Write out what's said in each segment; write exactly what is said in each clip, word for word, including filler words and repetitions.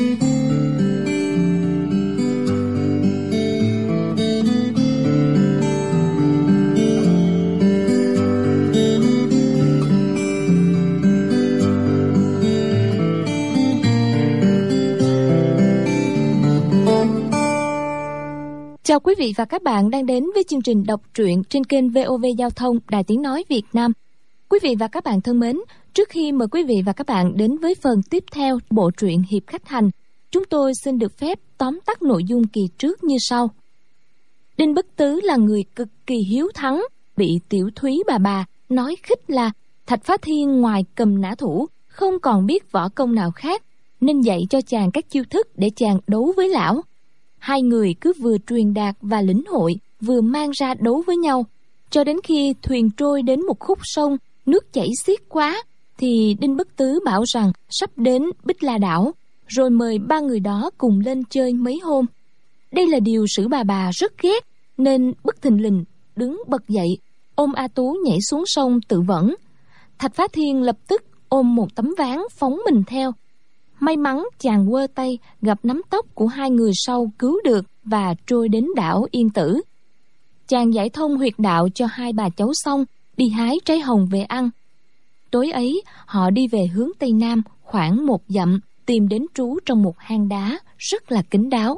Chào quý vị và các bạn đang đến với chương trình đọc truyện trên kênh vê o vê Giao thông Đài Tiếng Nói Việt Nam. Quý vị và các bạn thân mến, trước khi mời quý vị và các bạn đến với phần tiếp theo bộ truyện Hiệp Khách Hành, chúng tôi xin được phép tóm tắt nội dung kỳ trước như sau. Đinh Bất Tứ là người cực kỳ hiếu thắng, bị Tiểu Thúy bà bà nói khích là Thạch Phá Thiên ngoài cầm nã thủ, không còn biết võ công nào khác, nên dạy cho chàng các chiêu thức để chàng đấu với lão. Hai người cứ vừa truyền đạt và lĩnh hội, vừa mang ra đấu với nhau, cho đến khi thuyền trôi đến một khúc sông, nước chảy xiết quá, thì Đinh Bất Tứ bảo rằng sắp đến Bích La Đảo, rồi mời ba người đó cùng lên chơi mấy hôm. Đây là điều Sử bà bà rất ghét, nên bất thình lình đứng bật dậy, ôm A Tú nhảy xuống sông tự vẫn. Thạch Phá Thiên lập tức ôm một tấm ván phóng mình theo. May mắn chàng quơ tay gặp nắm tóc của hai người sau cứu được và trôi đến đảo Yên Tử. Chàng giải thông huyệt đạo cho hai bà cháu xong, đi hái trái hồng về ăn. Tối ấy họ đi về hướng Tây Nam khoảng một dặm, tìm đến trú trong một hang đá rất là kín đáo.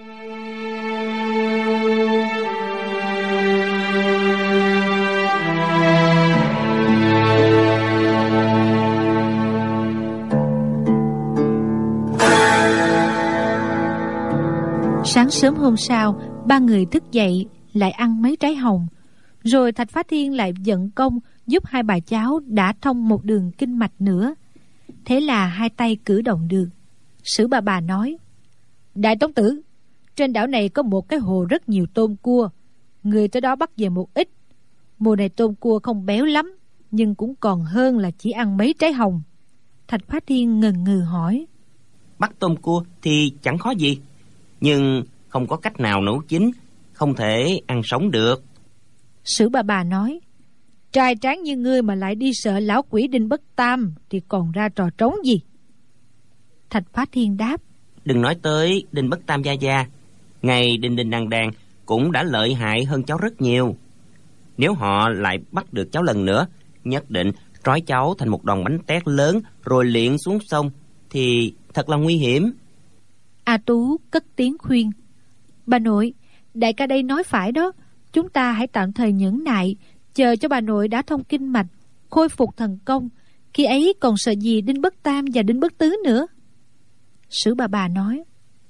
Sáng sớm hôm sau, ba người thức dậy lại ăn mấy trái hồng, rồi Thạch Phá Thiên lại vận công giúp hai bà cháu đã thông một đường kinh mạch nữa. Thế là hai tay cử động được. Sử bà bà nói: Đại Tống Tử, trên đảo này có một cái hồ rất nhiều tôm cua, người tới đó bắt về một ít. Mùa này tôm cua không béo lắm, nhưng cũng còn hơn là chỉ ăn mấy trái hồng. Thạch Phá Thiên ngần ngừ hỏi: Bắt tôm cua thì chẳng khó gì, nhưng không có cách nào nấu chín, không thể ăn sống được. Sử bà bà nói: Trai tráng như ngươi mà lại đi sợ lão quỷ Đinh Bất Tam thì còn ra trò trống gì? Thạch Phá Thiên đáp: Đừng nói tới Đinh Bất Tam gia gia, ngày Đinh Đinh Đàn Đàn cũng đã lợi hại hơn cháu rất nhiều. Nếu họ lại bắt được cháu lần nữa, nhất định trói cháu thành một đòn bánh tét lớn rồi liệng xuống sông, thì thật là nguy hiểm. A Tú cất tiếng khuyên: Bà nội, đại ca đây nói phải đó, chúng ta hãy tạm thời nhẫn nại, chờ cho bà nội đã thông kinh mạch, khôi phục thần công, khi ấy còn sợ gì Đinh Bất Tam và Đinh Bất Tứ nữa. Sử bà bà nói: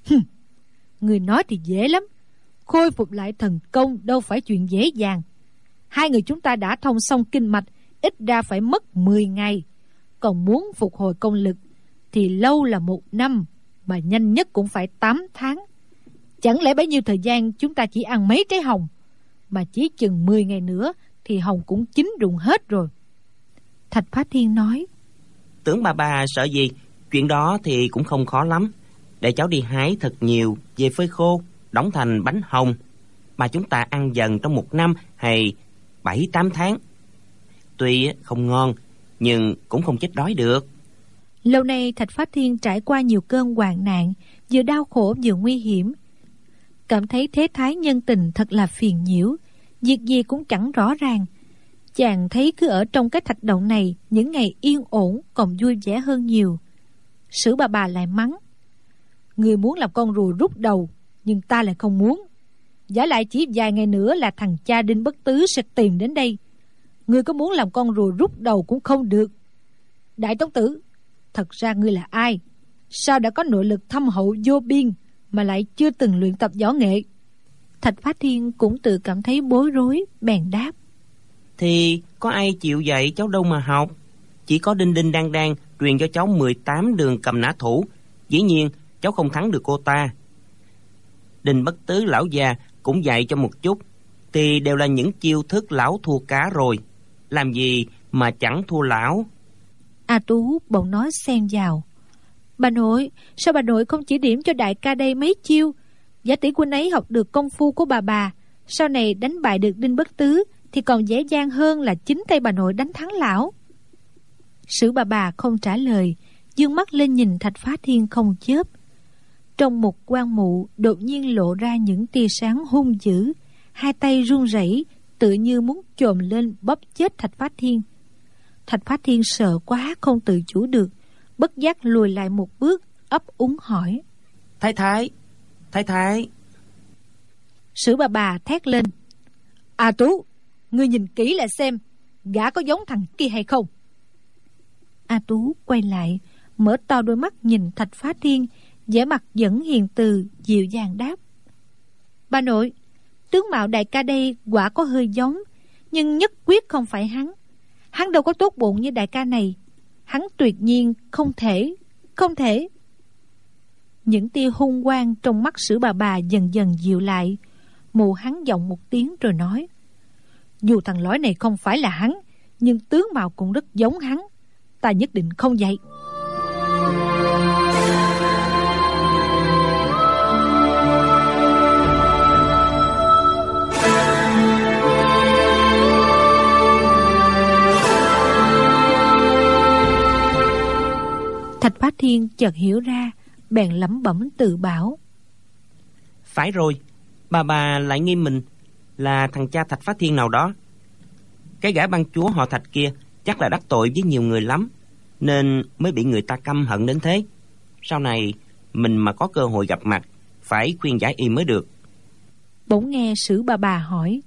Người nói thì dễ lắm, khôi phục lại thần công đâu phải chuyện dễ dàng. Hai người chúng ta đã thông xong kinh mạch, ít ra phải mất mười ngày, còn muốn phục hồi công lực thì lâu là một năm, mà nhanh nhất cũng phải tám tháng. Chẳng lẽ bấy nhiêu thời gian chúng ta chỉ ăn mấy trái hồng, mà chỉ chừng mười ngày nữa thì hồng cũng chín rụng hết rồi. Thạch Phá Thiên nói: Tưởng bà bà sợ gì, chuyện đó thì cũng không khó lắm. Để cháu đi hái thật nhiều về phơi khô, đóng thành bánh hồng, mà chúng ta ăn dần trong một năm hay bảy tám tháng. Tuy không ngon, nhưng cũng không chết đói được. Lâu nay Thạch Phá Thiên trải qua nhiều cơn hoạn nạn, vừa đau khổ vừa nguy hiểm, cảm thấy thế thái nhân tình thật là phiền nhiễu, việc gì cũng chẳng rõ ràng. Chàng thấy cứ ở trong cái thạch động này, những ngày yên ổn còn vui vẻ hơn nhiều. Sử bà bà lại mắng: Người muốn làm con rùa rút đầu, nhưng ta lại không muốn. Giả lại chỉ vài ngày nữa là thằng cha Đinh Bất Tứ sẽ tìm đến đây. Người có muốn làm con rùa rút đầu cũng không được. Đại Tống Tử, thật ra ngươi là ai? Sao đã có nội lực thâm hậu vô biên mà lại chưa từng luyện tập võ nghệ? Thạch Phá Thiên cũng tự cảm thấy bối rối, bèn đáp: Thì có ai chịu dạy cháu đâu mà học. Chỉ có Đinh Đinh Đan Đan truyền cho cháu mười tám đường cầm nã thủ, dĩ nhiên cháu không thắng được cô ta. Đinh Bất Tứ lão già cũng dạy cho một chút, thì đều là những chiêu thức lão thua cá rồi, làm gì mà chẳng thua lão. A Tú bỗng nói xen vào: Bà nội, sao bà nội không chỉ điểm cho đại ca đây mấy chiêu? Giả tỷ huynh ấy học được công phu của bà bà, sau này đánh bại được Đinh Bất Tứ thì còn dễ dàng hơn là chính tay bà nội đánh thắng lão. Sử bà bà không trả lời, dương mắt lên nhìn Thạch Phá Thiên không chớp. Trong một quan mụ đột nhiên lộ ra những tia sáng hung dữ, hai tay run rẩy tựa như muốn chồm lên bóp chết Thạch Phá Thiên. Thạch Phá Thiên sợ quá không tự chủ được, bất giác lùi lại một bước, ấp úng hỏi: Thái thái, thái thái. Sử bà bà thét lên: A Tú, ngươi nhìn kỹ lại xem, gã có giống thằng kia hay không? A Tú quay lại, mở to đôi mắt nhìn Thạch Phá Thiên, vẻ mặt vẫn hiền từ, dịu dàng đáp: Bà nội, tướng mạo đại ca đây quả có hơi giống, nhưng nhất quyết không phải hắn. Hắn đâu có tốt bụng như đại ca này. Hắn tuyệt nhiên không thể, không thể. Những tia hung quang trong mắt Sử bà bà dần dần dịu lại. Mụ hắn giọng một tiếng rồi nói: Dù thằng lói này không phải là hắn, nhưng tướng mạo cũng rất giống hắn. Ta nhất định không vậy. Thạch Phá Thiên chợt hiểu ra, bèn lẩm bẩm tự bảo: Phải rồi, bà bà lại nghi mình là thằng cha Thạch Phá Thiên nào đó. Cái gã ban chúa họ Thạch kia chắc là đắc tội với nhiều người lắm, nên mới bị người ta căm hận đến thế. Sau này mình mà có cơ hội gặp mặt, phải khuyên giải y mới được. Bỗng nghe Sử bà bà hỏi: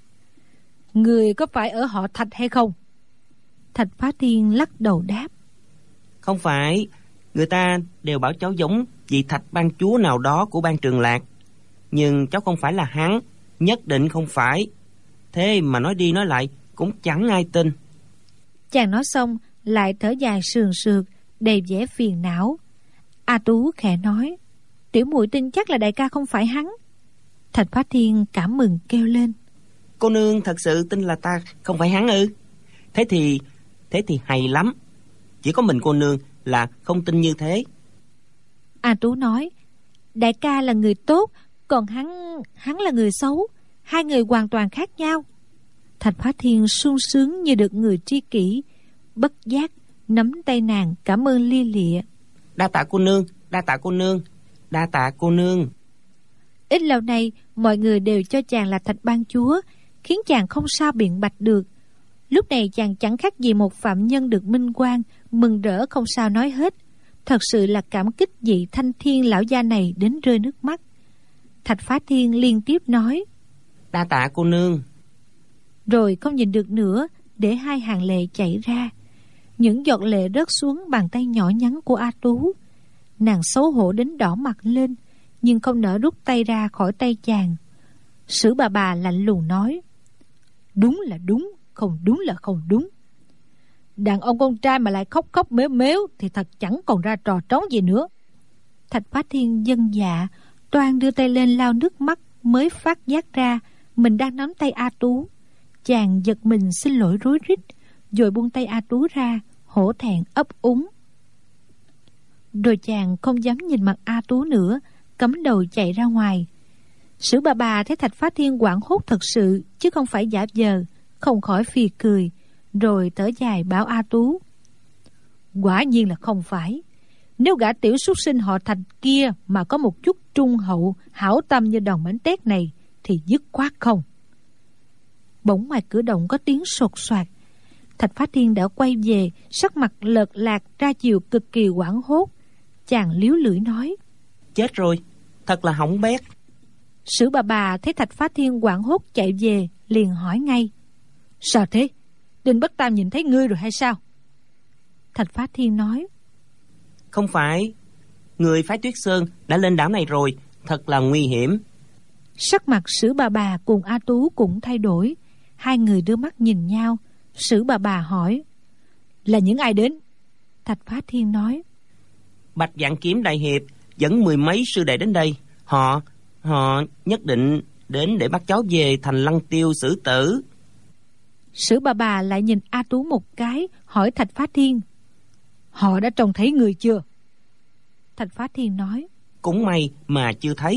Người có phải ở họ Thạch hay không? Thạch Phá Thiên lắc đầu đáp: Không phải. Người ta đều bảo cháu giống vị Thạch ban chúa nào đó của Ban Trường Lạc, nhưng cháu không phải là hắn, nhất định không phải. Thế mà nói đi nói lại cũng chẳng ai tin. Chàng nói xong lại thở dài sườn sượt, đầy vẻ phiền não. A Tú khẽ nói: Tiểu muội tin chắc là đại ca không phải hắn. Thạch Phá Thiên cảm mừng kêu lên: Cô nương thật sự tin là ta không phải hắn ư? Thế thì Thế thì hay lắm. Chỉ có mình cô nương là không tin như thế. A Tú nói: Đại ca là người tốt, còn hắn Hắn là người xấu. Hai người hoàn toàn khác nhau. Thạch Phá Thiên sung sướng như được người tri kỷ, bất giác nắm tay nàng cảm ơn lia lịa. Đa tạ cô nương, đa tạ cô nương, đa tạ cô nương. Ít lâu nay mọi người đều cho chàng là Thạch ban chúa, khiến chàng không sao biện bạch được. Lúc này chàng chẳng khác gì một phạm nhân được minh oan, mừng rỡ không sao nói hết. Thật sự là cảm kích vị Thanh Thiên lão gia này đến rơi nước mắt. Thạch Phá Thiên liên tiếp nói: Đa tạ cô nương. Rồi không nhìn được nữa, để hai hàng lệ chảy ra. Những giọt lệ rớt xuống bàn tay nhỏ nhắn của A Tú. Nàng xấu hổ đến đỏ mặt lên, nhưng không nỡ rút tay ra khỏi tay chàng. Sử bà bà lạnh lùng nói: Đúng là đúng, không đúng là không đúng. Đàn ông con trai mà lại khóc khóc mếu mếu thì thật chẳng còn ra trò trống gì nữa. Thạch Phá Thiên dân dạ, toan đưa tay lên lau nước mắt, mới phát giác ra mình đang nắm tay A Tú. Chàng giật mình xin lỗi rối rít, rồi buông tay A Tú ra, hổ thẹn ấp úng. Rồi chàng không dám nhìn mặt A Tú nữa, cắm đầu chạy ra ngoài. Sử bà bà thấy Thạch Phá Thiên hoảng hốt thật sự, chứ không phải giả vờ, không khỏi phì cười, rồi thở dài bảo A Tú: Quả nhiên là không phải. Nếu gã tiểu súc sinh họ Thạch kia mà có một chút trung hậu, hảo tâm như đòn bánh tét này thì dứt khoát không. Bỗng ngoài cửa động có tiếng sột soạt. Thạch Phá Thiên đã quay về, sắc mặt lợt lạc ra chiều cực kỳ hoảng hốt. Chàng líu lưỡi nói: Chết rồi, thật là hỏng bét. Sử bà bà thấy Thạch Phá Thiên hoảng hốt chạy về, liền hỏi ngay: Sao thế? Đinh Bất Tam nhìn thấy ngươi rồi hay sao? Thạch Phá Thiên nói: Không phải. Người phái Tuyết Sơn đã lên đảo này rồi, thật là nguy hiểm. Sắc mặt Sử bà bà cùng A Tú cũng thay đổi. Hai người đưa mắt nhìn nhau. Sử bà bà hỏi: Là những ai đến? Thạch Phá Thiên nói: Bạch Vạn Kiếm đại hiệp dẫn mười mấy sư đệ đến đây. Họ Họ nhất định đến để bắt cháu về thành Lăng Tiêu xử tử. Sử bà bà lại nhìn A Tú một cái, hỏi Thạch Phá Thiên: Họ đã trông thấy người chưa? Thạch Phá Thiên nói: Cũng may mà chưa thấy.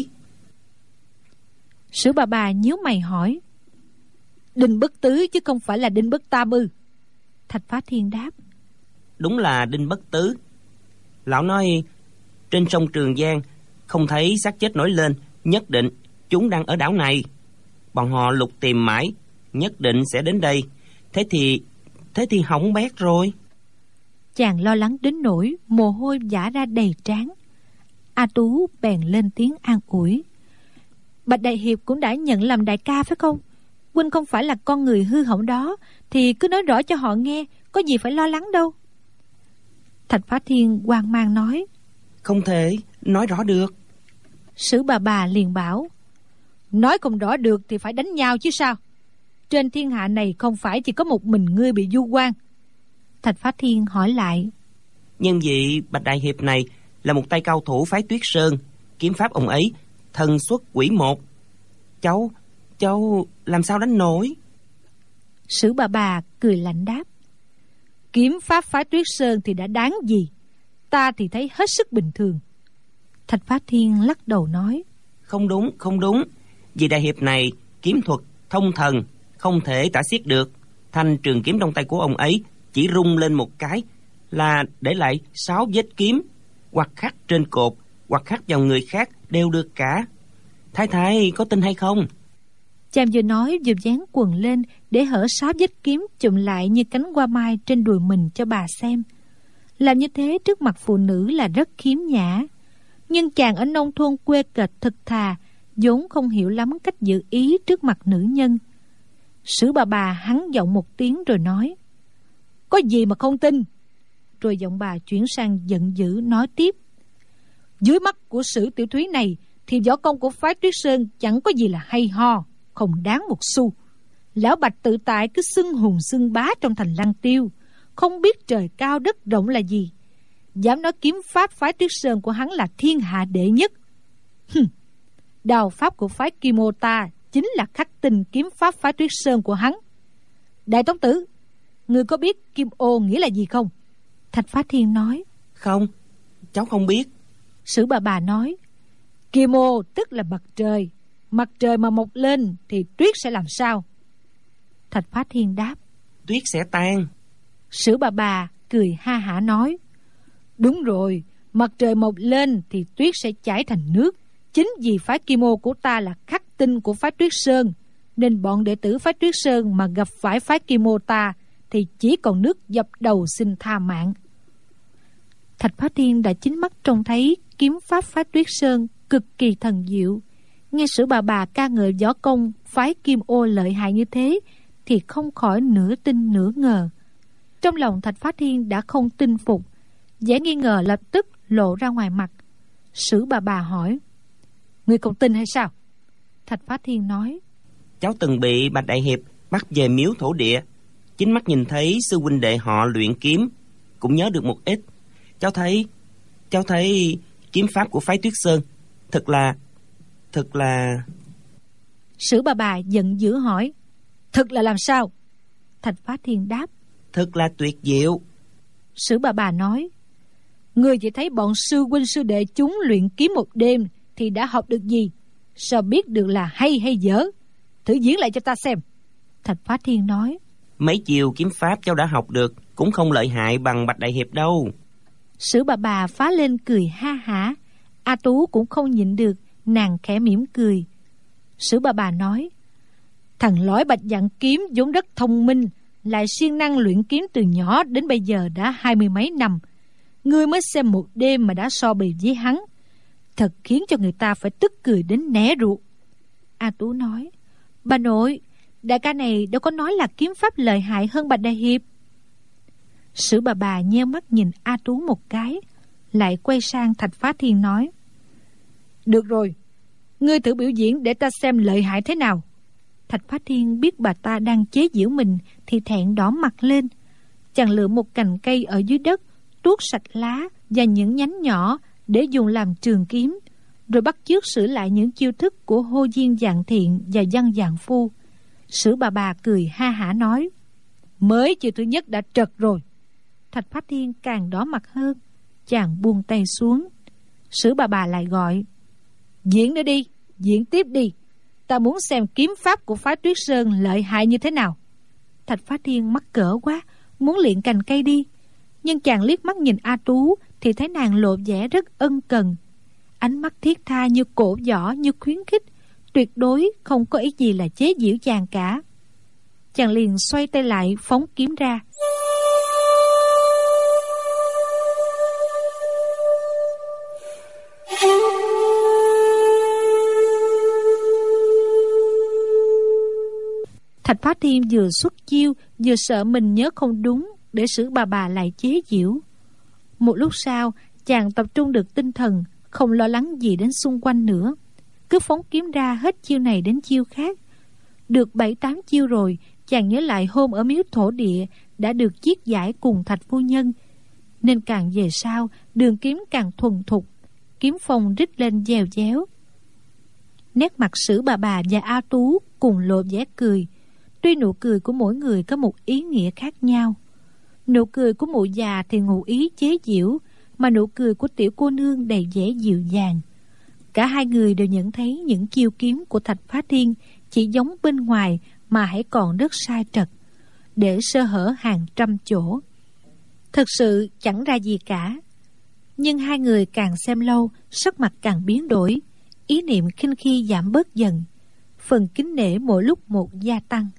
Sử bà bà nhíu mày hỏi: Đinh Bất Tứ chứ không phải là Đinh Bất Tam ư? Thạch Phá Thiên đáp: Đúng là Đinh Bất Tứ. Lão nói trên sông Trường Giang không thấy xác chết nổi lên, nhất định chúng đang ở đảo này. Bọn họ lục tìm mãi, nhất định sẽ đến đây. Thế thì, thế thì hỏng bét rồi. Chàng lo lắng đến nỗi mồ hôi vã ra đầy trán. A Tú bèn lên tiếng an ủi. Bạch đại hiệp cũng đã nhận làm đại ca phải không? Huynh không phải là con người hư hỏng đó, thì cứ nói rõ cho họ nghe, có gì phải lo lắng đâu. Thạch Phá Thiên hoang mang nói. Không thể nói rõ được. Sử bà bà liền bảo. Nói không rõ được thì phải đánh nhau chứ sao. Trên thiên hạ này không phải chỉ có một mình ngươi bị vu oan. Thạch Phá Thiên hỏi lại. Nhưng vị Bạch đại hiệp này là một tay cao thủ phái Tuyết Sơn, kiếm pháp ông ấy thần xuất quỷ một. Cháu, cháu làm sao đánh nổi? Sử bà bà cười lạnh đáp. Kiếm pháp phái Tuyết Sơn thì đã đáng gì, ta thì thấy hết sức bình thường. Thạch Phá Thiên lắc đầu nói. Không đúng, không đúng. Vị đại hiệp này kiếm thuật thông thần, không thể tả xiết được. Thanh trường kiếm trong tay của ông ấy chỉ rung lên một cái là để lại sáu vết kiếm, hoặc khắc trên cột, hoặc khắc vào người khác đều được cả. Thái thái có tin hay không? Chàng vừa nói vừa dán quần lên để hở sáu vết kiếm chụm lại như cánh hoa mai trên đùi mình cho bà xem. Làm như thế trước mặt phụ nữ là rất khiếm nhã, nhưng chàng ở nông thôn quê kệch thực thà, vốn không hiểu lắm cách giữ ý trước mặt nữ nhân. Sử bà bà hắn giọng một tiếng rồi nói. Có gì mà không tin? Rồi giọng bà chuyển sang giận dữ nói tiếp. Dưới mắt của Sử tiểu thúy này thì võ công của phái Tuyết Sơn chẳng có gì là hay ho, không đáng một xu. Lão Bạch tự tại cứ xưng hùng xưng bá trong thành Lăng Tiêu, không biết trời cao đất rộng là gì, dám nói kiếm pháp phái Tuyết Sơn của hắn là thiên hạ đệ nhất. Hừm, đào pháp của phái Kim Ô ta chính là khắc tinh kiếm pháp phái Tuyết Sơn của hắn. Đại tống tử, ngươi có biết Kim Ô nghĩa là gì không? Thạch Phá Thiên nói. Không, cháu không biết. Sử bà bà nói. Kim Ô tức là mặt trời, mặt trời mà mọc lên thì tuyết sẽ làm sao? Thạch Phá Thiên đáp. Tuyết sẽ tan. Sử bà bà cười ha hả nói. Đúng rồi, mặt trời mọc lên thì tuyết sẽ chảy thành nước. Chính vì phái Kim Ô của ta là khắc tinh của phái Tuyết Sơn, nên bọn đệ tử phái Tuyết Sơn mà gặp phải phái Kim Ô ta thì chỉ còn nước dập đầu xin tha mạng. Thạch Phá Thiên đã chính mắt trông thấy kiếm pháp phái Tuyết Sơn cực kỳ thần diệu. Nghe Sử bà bà ca ngợi võ công phái Kim Ô lợi hại như thế thì không khỏi nửa tin nửa ngờ. Trong lòng Thạch Phá Thiên đã không tin phục, vẻ nghi ngờ lập tức lộ ra ngoài mặt. Sử bà bà hỏi. Ngươi không tin hay sao? Thạch Phá Thiên nói. Cháu từng bị Bạch đại hiệp bắt về miếu thổ địa, chính mắt nhìn thấy sư huynh đệ họ luyện kiếm, cũng nhớ được một ít. Cháu thấy Cháu thấy kiếm pháp của phái Tuyết Sơn Thật là Thật là Sử bà bà giận dữ hỏi. Thật là làm sao? Thạch Phá Thiên đáp. Thật là tuyệt diệu. Sử bà bà nói. Ngươi chỉ thấy bọn sư huynh sư đệ chúng luyện kiếm một đêm thì đã học được gì? Sao biết được là hay hay dở? Thử diễn lại cho ta xem. Thạch Phá Thiên nói. Mấy chiều kiếm pháp cháu đã học được cũng không lợi hại bằng Bạch đại hiệp đâu. Sử bà bà phá lên cười ha hả. A Tú cũng không nhịn được, nàng khẽ mỉm cười. Sử bà bà nói. Thằng lõi Bạch Dặn Kiếm vốn rất thông minh, lại siêng năng luyện kiếm từ nhỏ đến bây giờ đã hai mươi mấy năm. Ngươi mới xem một đêm mà đã so bì với hắn, thật khiến cho người ta phải tức cười đến né ruột. A Tú nói. Bà nội, đại ca này đâu có nói là kiếm pháp lợi hại hơn Bạch đại hiệp. Sử bà bà nheo mắt nhìn A Tú một cái, lại quay sang Thạch Phá Thiên nói. Được rồi, ngươi thử biểu diễn để ta xem lợi hại thế nào. Thạch Phá Thiên biết bà ta đang chế giễu mình thì thẹn đỏ mặt lên. Chàng lựa một cành cây ở dưới đất, tuốt sạch lá và những nhánh nhỏ để dùng làm trường kiếm, rồi bắt chước sửa lại những chiêu thức của Hô Diên Dạng Thiện và Văn Dạng Phu. Sử bà bà cười ha hả nói. Mới chiêu thứ nhất đã trật rồi. Thạch Phá Thiên càng đỏ mặt hơn. Chàng buông tay xuống. Sử bà bà lại gọi. Diễn nữa đi, diễn tiếp đi. Ta muốn xem kiếm pháp của phái Tuyết Sơn lợi hại như thế nào. Thạch Phá Thiên mắc cỡ quá, muốn luyện cành cây đi. Nhưng chàng liếc mắt nhìn A Tú thì thấy nàng lộ vẻ rất ân cần. ánh mắt thiết tha như cổ võ, như khuyến khích, tuyệt đối không có ý gì là chế giễu chàng cả. Chàng liền xoay tay lại phóng kiếm ra. Thạch Phá Thiên vừa xuất chiêu, vừa sợ mình nhớ không đúng để Sử Bà Bà lại chế giễu. Một lúc sau, chàng tập trung được tinh thần, không lo lắng gì đến xung quanh nữa, cứ phóng kiếm ra hết chiêu này đến chiêu khác. Được bảy tám chiêu rồi, chàng nhớ lại hôm ở miếu thổ địa đã được chiết giải cùng Thạch phu nhân, nên càng về sau đường kiếm càng thuần thục, kiếm phong rít lên dèo déo. Nét mặt Sử Bà Bà và A Tú cùng lộ vẻ cười. Tuy nụ cười của mỗi người có một ý nghĩa khác nhau. Nụ cười của mụ già thì ngụ ý chế giễu, mà nụ cười của tiểu cô nương đầy vẻ dịu dàng. Cả hai người đều nhận thấy những chiêu kiếm của Thạch Phá Thiên chỉ giống bên ngoài mà hãy còn rất sai trật, để sơ hở hàng trăm chỗ. Thực sự chẳng ra gì cả. Nhưng hai người càng xem lâu, sắc mặt càng biến đổi, ý niệm khinh khi giảm bớt dần, phần kính nể mỗi lúc một gia tăng.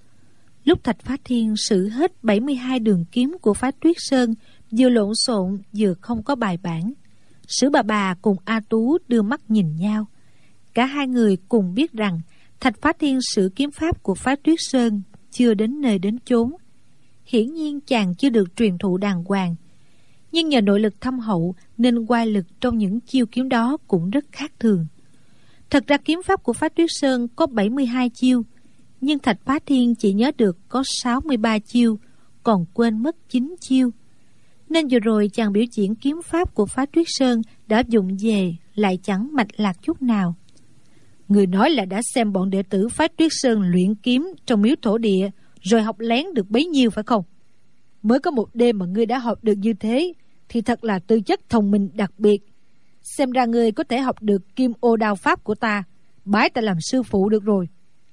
Lúc Thạch Phá Thiên sử hết bảy mươi hai đường kiếm của phái Tuyết Sơn, vừa lộn xộn vừa không có bài bản, Sử Bà Bà cùng A Tú đưa mắt nhìn nhau. Cả hai người cùng biết rằng Thạch Phá Thiên sử kiếm pháp của phái Tuyết Sơn chưa đến nơi đến chốn. Hiển nhiên chàng chưa được truyền thụ đàng hoàng, nhưng nhờ nội lực thâm hậu nên oai lực trong những chiêu kiếm đó cũng rất khác thường. Thật ra kiếm pháp của phái Tuyết Sơn có bảy mươi hai chiêu, nhưng Thạch Phá Thiên chỉ nhớ được có sáu mươi ba chiêu, còn quên mất chín chiêu. Nên vừa rồi chàng biểu diễn kiếm pháp của phái Tuyết Sơn đã dụng về lại chẳng mạch lạc chút nào. Người nói là đã xem bọn đệ tử phái Tuyết Sơn luyện kiếm trong miếu thổ địa, rồi học lén được bấy nhiêu phải không? Mới có một đêm mà ngươi đã học được như thế, thì thật là tư chất thông minh đặc biệt. Xem ra ngươi có thể học được kim ô đao pháp của ta, bái ta làm sư phụ được rồi.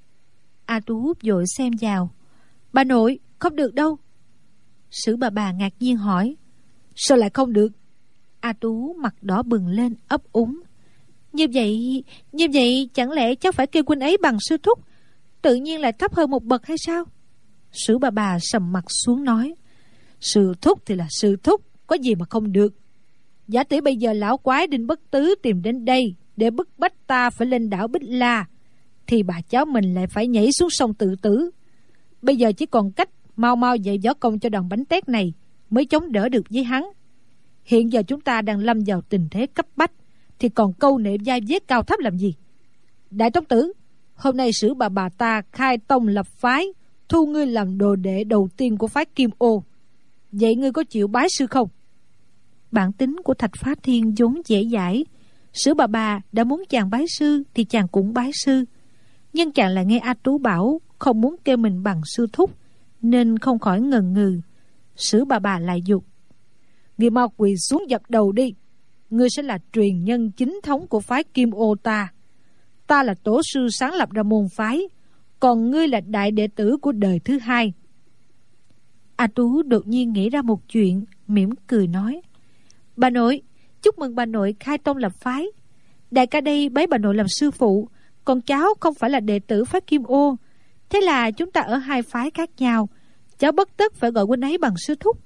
A Tú vội xem vào. Bà nội, không được đâu. Sử Bà Bà ngạc nhiên hỏi. Sao lại không được? A Tú mặt đỏ bừng lên ấp úng. Như vậy, như vậy chẳng lẽ cháu phải kêu huynh ấy bằng sư thúc, tự nhiên lại thấp hơn một bậc hay sao? Sử Bà Bà sầm mặt xuống nói. Sư thúc thì là sư thúc, có gì mà không được. Giả tỷ bây giờ lão quái Đinh Bất Tứ tìm đến đây để bức bách ta phải lên đảo Bích La, thì bà cháu mình lại phải nhảy xuống sông tự tử. Bây giờ chỉ còn cách mau mau dạy võ công cho đòn bánh tét này mới chống đỡ được với hắn. Hiện giờ chúng ta đang lâm vào tình thế cấp bách, thì còn câu nệ vai vế cao thấp làm gì? Đại Tông Tử, hôm nay Sử Bà Bà ta khai tông lập phái, thu ngươi làm đồ đệ đầu tiên của phái Kim Ô. Vậy ngươi có chịu bái sư không? Bản tính của Thạch Phá Thiên vốn dễ dãi. Sử Bà Bà đã muốn chàng bái sư thì chàng cũng bái sư, nhưng chàng lại nghe A Tú bảo không muốn kêu mình bằng sư thúc, nên không khỏi ngần ngừ. Sử Bà Bà lại giục. Ngươi mau quỳ xuống dập đầu đi. Ngươi sẽ là truyền nhân chính thống của phái Kim Ô ta. Ta là tổ sư sáng lập ra môn phái, còn ngươi là đại đệ tử của đời thứ hai. A Tú đột nhiên nghĩ ra một chuyện, mỉm cười nói. Bà nội, chúc mừng bà nội khai tông lập phái. Đại ca đây bái bà nội làm sư phụ, còn cháu không phải là đệ tử phái Kim Ô. Thế là chúng ta ở hai phái khác nhau, cháu bất tất phải gọi huynh ấy bằng sư thúc.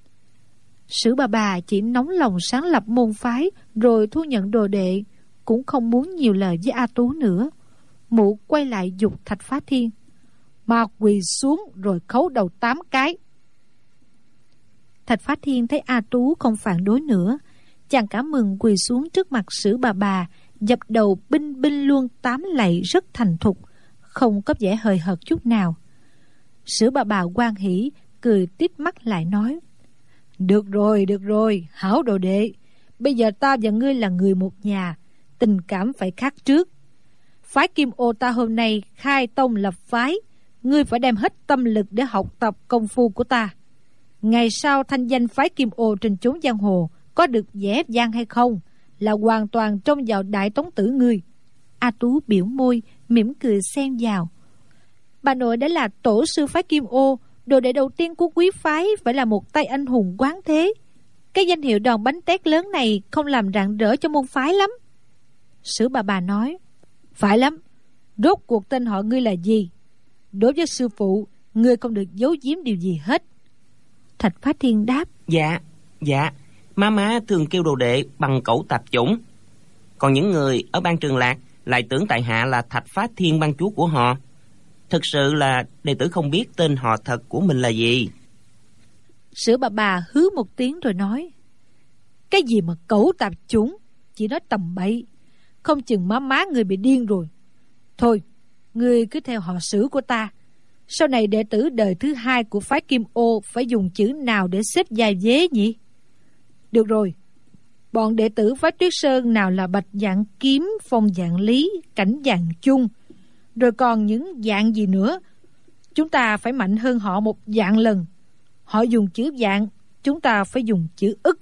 Sử Bà Bà chỉ nóng lòng sáng lập môn phái rồi thu nhận đồ đệ, cũng không muốn nhiều lời với A Tú nữa. Mụ quay lại giục Thạch Phá Thiên. Mà quỳ xuống rồi khấu đầu tám cái. Thạch Phá Thiên thấy A Tú không phản đối nữa, chàng cảm mừng quỳ xuống trước mặt Sử Bà Bà, dập đầu binh binh luôn tám lạy rất thành thục, không có vẻ hời hợt chút nào. Sử Bà Bà hoan hỉ, cười tít mắt lại nói. Được rồi, được rồi, hảo đồ đệ. Bây giờ ta và ngươi là người một nhà, tình cảm phải khác trước. Phái Kim Ô ta hôm nay khai tông lập phái, ngươi phải đem hết tâm lực để học tập công phu của ta. Ngày sau thanh danh phái Kim Ô trên chốn giang hồ có được vẻ vang hay không là hoàn toàn trông vào Đại Tống Tử ngươi. A Tú biểu môi, mỉm cười xen vào. Bà nội đã là tổ sư phái Kim Ô, đồ đệ đầu tiên của quý phái phải là một tay anh hùng quán thế. Cái danh hiệu đòn bánh tét lớn này không làm rạng rỡ cho môn phái lắm. Sử bà bà nói: Phải lắm, rốt cuộc tên họ ngươi là gì? Đối với sư phụ, ngươi không được giấu giếm điều gì hết. Thạch Phá Thiên đáp: Dạ, dạ, má má thường kêu đồ đệ bằng cẩu tạp chủng. Còn những người ở Ban Trường Lạc lại tưởng tại hạ là Thạch Phá Thiên ban chúa của họ. Thực sự là đệ tử không biết tên họ thật của mình là gì. Sử bà bà hứ một tiếng rồi nói: Cái gì mà cẩu tạp chủng, chỉ nói tầm bậy, không chừng má má người bị điên rồi. Thôi, ngươi cứ theo họ Sử của ta. Sau này đệ tử đời thứ hai của phái Kim Ô phải dùng chữ nào để xếp vai vế nhỉ? Được rồi, bọn đệ tử phái Tuyết Sơn nào là Bạch Dạng Kiếm, Phong Dạng Lý, Cảnh Dạng Chung, rồi còn những dạng gì nữa? Chúng ta phải mạnh hơn họ một dạng lần. Họ dùng chữ dạng, chúng ta phải dùng chữ ức.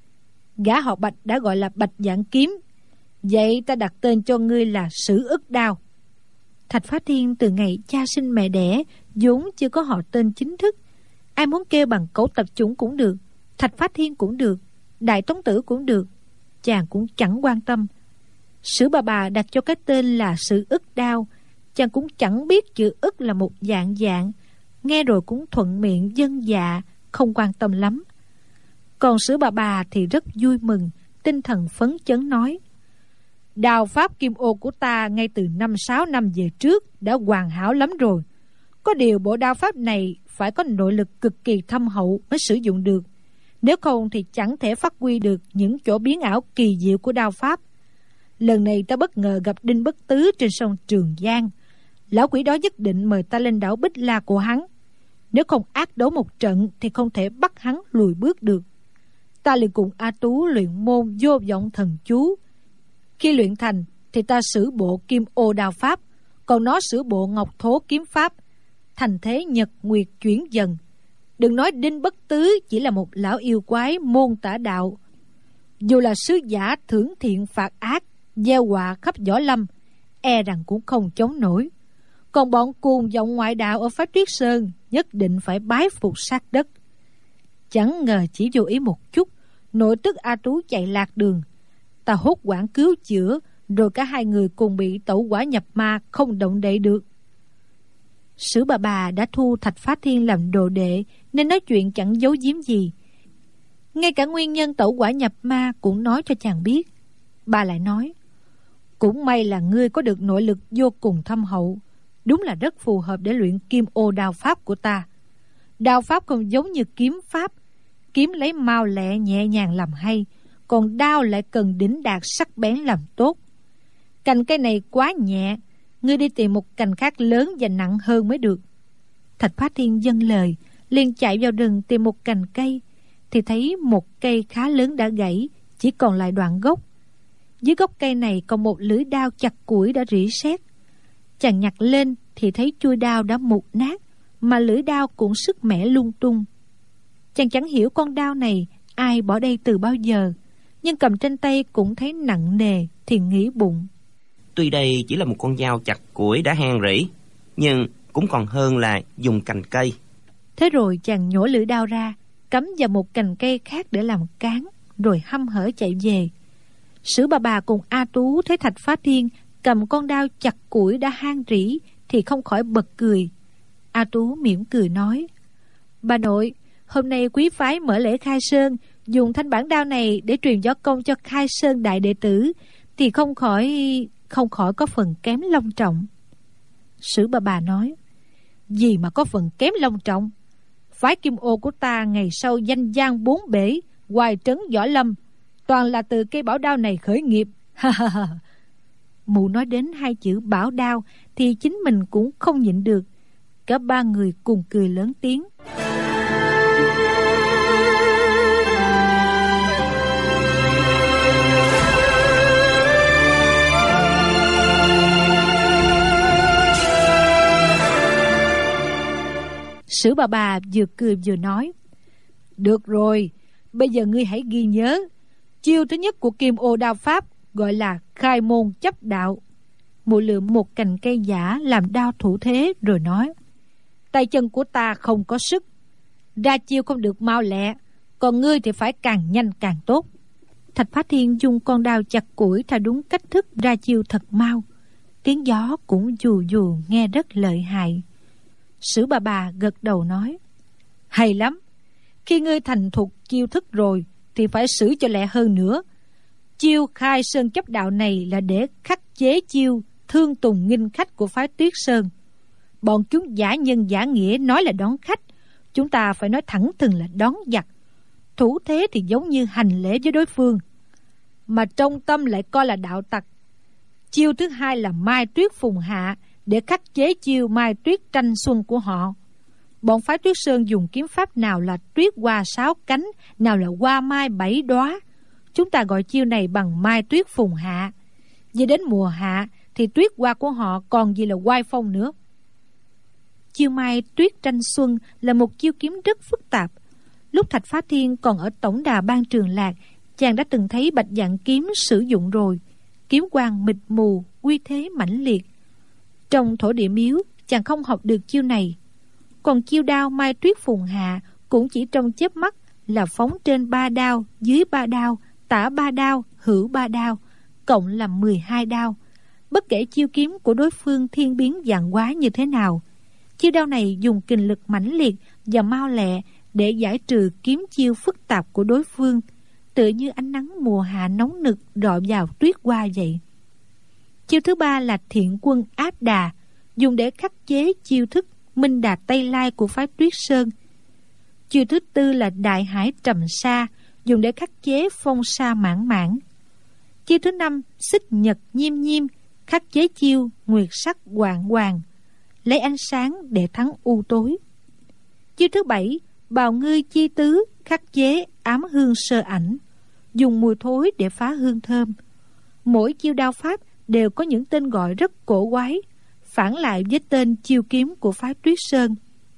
Gã họ Bạch đã gọi là Bạch Dạng Kiếm, vậy ta đặt tên cho ngươi là Sử Ức Đao. Thạch Phá Thiên từ ngày cha sinh mẹ đẻ vốn chưa có họ tên chính thức. Ai muốn kêu bằng cẩu tập chủng cũng được, Thạch Phá Thiên cũng được, Đại Tống Tử cũng được, chàng cũng chẳng quan tâm. Sử bà bà đặt cho cái tên là Sử Ức Đao, chàng cũng chẳng biết chữ ức là một dạng dạng, nghe rồi cũng thuận miệng dân dạ, không quan tâm lắm. Còn Sử bà bà thì rất vui mừng, tinh thần phấn chấn nói: Đao pháp Kim Ô của ta ngay từ năm sáu năm về trước đã hoàn hảo lắm rồi. Có điều bộ đao pháp này phải có nội lực cực kỳ thâm hậu mới sử dụng được. Nếu không thì chẳng thể phát huy được những chỗ biến ảo kỳ diệu của đao pháp. Lần này ta bất ngờ gặp Đinh Bất Tứ trên sông Trường Giang. Lão quỷ đó nhất định mời ta lên đảo Bích La của hắn. Nếu không ác đấu một trận thì không thể bắt hắn lùi bước được. Ta liền cùng A Tú luyện môn vô vọng thần chú. Khi luyện thành thì ta sử bộ Kim Ô đao pháp, còn nó sử bộ Ngọc Thố kiếm pháp. Thành thế nhật nguyệt chuyển dần. Đừng nói Đinh Bất Tứ chỉ là một lão yêu quái môn tả đạo, dù là sứ giả thưởng thiện phạt ác, gieo họa khắp võ lâm, e rằng cũng không chống nổi. Còn bọn cuồng vọng ngoại đạo ở phái Tuyết Sơn nhất định phải bái phục sát đất. Chẳng ngờ chỉ vô ý một chút, nội tức A Tú chạy lạc đường. Ta hốt hoảng cứu chữa, rồi cả hai người cùng bị tẩu hỏa nhập ma, không động đậy được. Sử bà bà đã thu Thạch Phá Thiên làm đồ đệ, nên nói chuyện chẳng giấu giếm gì. Ngay cả nguyên nhân tẩu hỏa nhập ma cũng nói cho chàng biết. Bà lại nói: Cũng may là ngươi có được nội lực vô cùng thâm hậu, đúng là rất phù hợp để luyện Kim Ô đao pháp của ta. Đao pháp không giống như kiếm pháp, kiếm lấy mau lẹ nhẹ nhàng làm hay, còn đao lại cần đỉnh đạt sắc bén làm tốt. Cành cây này quá nhẹ, ngươi đi tìm một cành khác lớn và nặng hơn mới được. Thạch Phá Thiên dâng lời, liền chạy vào rừng tìm một cành cây, thì thấy một cây khá lớn đã gãy, chỉ còn lại đoạn gốc. Dưới gốc cây này còn một lưỡi đao chặt củi đã rỉ sét. Chàng nhặt lên thì thấy chuôi đao đã mục nát, mà lưỡi đao cũng sức mẻ lung tung. Chàng chẳng hiểu con đao này ai bỏ đây từ bao giờ, nhưng cầm trên tay cũng thấy nặng nề, thì nghĩ bụng: Tuy đây chỉ là một con dao chặt củi đã han rỉ, nhưng cũng còn hơn là dùng cành cây. Thế rồi chàng nhổ lưỡi đao ra, cắm vào một cành cây khác để làm cán, rồi hăm hở chạy về. Sử bà bà cùng A Tú thấy Thạch Phá Thiên cầm con đao chặt củi đã han rỉ thì không khỏi bật cười. A Tú mỉm cười nói: Bà nội, hôm nay quý phái mở lễ khai sơn, dùng thanh bản đao này để truyền võ công cho khai sơn đại đệ tử, thì không khỏi không khỏi có phần kém long trọng. Sử bà bà nói: Gì mà có phần kém long trọng? Phái Kim Ô của ta ngày sau danh giang bốn bể, hoài trấn võ lâm, toàn là từ cây bảo đao này khởi nghiệp. Mụ nói đến hai chữ bảo đao thì chính mình cũng không nhịn được. Cả ba người cùng cười lớn tiếng. Sử bà bà vừa cười vừa nói: Được rồi, bây giờ ngươi hãy ghi nhớ. Chiêu thứ nhất của Kim Ô đao pháp gọi là khai môn chấp đạo. Mụ lượm một cành cây giả làm đao thủ thế rồi nói: Tay chân của ta không có sức, ra chiêu không được mau lẹ, còn ngươi thì phải càng nhanh càng tốt. Thạch Phá Thiên dùng con đao chặt củi theo đúng cách thức ra chiêu thật mau. Tiếng gió cũng dù dù nghe rất lợi hại. Sử Bà Bà gật đầu nói: hay lắm. Khi ngươi thành thục chiêu thức rồi thì phải xử cho lẹ hơn nữa. Chiêu Khai Sơn chấp đạo này là để khắc chế chiêu Thương Tùng nghinh khách của phái Tuyết Sơn. Bọn chúng giả nhân giả nghĩa nói là đón khách, chúng ta phải nói thẳng thừng là đón giặc. Thủ thế thì giống như hành lễ với đối phương, mà trong tâm lại coi là đạo tặc. Chiêu thứ hai là Mai Tuyết Phùng Hạ, để khắc chế chiêu Mai Tuyết Tranh Xuân của họ. Bọn phái Tuyết Sơn dùng kiếm pháp nào là tuyết hoa sáu cánh, nào là hoa mai bảy đóa. Chúng ta gọi chiêu này bằng Mai Tuyết Phùng Hạ. Vì đến mùa hạ thì tuyết hoa của họ còn gì là oai phong nữa. Chiêu Mai Tuyết Tranh Xuân là một chiêu kiếm rất phức tạp. Lúc Thạch Phá Thiên còn ở tổng đà Ban Trường Lạc, chàng đã từng thấy Bạch Dạng kiếm sử dụng rồi. Kiếm quang mịt mù, uy thế mãnh liệt. Trong thổ địa miếu, chàng không học được chiêu này. Còn chiêu đao Mai Tuyết Phùng Hạ cũng chỉ trong chớp mắt là phóng trên ba đao, dưới ba đao, tả ba đao, hữu ba đao, cộng là mười hai đao. Bất kể chiêu kiếm của đối phương thiên biến vạn hóa như thế nào, chiêu đao này dùng kình lực mãnh liệt và mau lẹ để giải trừ kiếm chiêu phức tạp của đối phương, tựa như ánh nắng mùa hạ nóng nực rọi vào tuyết hoa vậy. Chiêu thứ ba là Thiện Quân Áp Đà, dùng để khắc chế chiêu thức Minh Đà Tây Lai của phái Tuyết Sơn. Chiêu thứ tư là Đại Hải Trầm Sa, dùng để khắc chế Phong Sa Mãn Mãn. Chiêu thứ năm Xích Nhật Nhiêm Nhiêm, khắc chế chiêu Nguyệt Sắc Hoàng Hoàng, lấy ánh sáng để thắng u tối. Chiêu thứ bảy Bào Ngươi Chi Tứ, khắc chế Ám Hương Sơ Ảnh, dùng mùi thối để phá hương thơm. Mỗi chiêu đao pháp đều có những tên gọi rất cổ quái, phản lại với tên chiêu kiếm của phái Tuyết Sơn.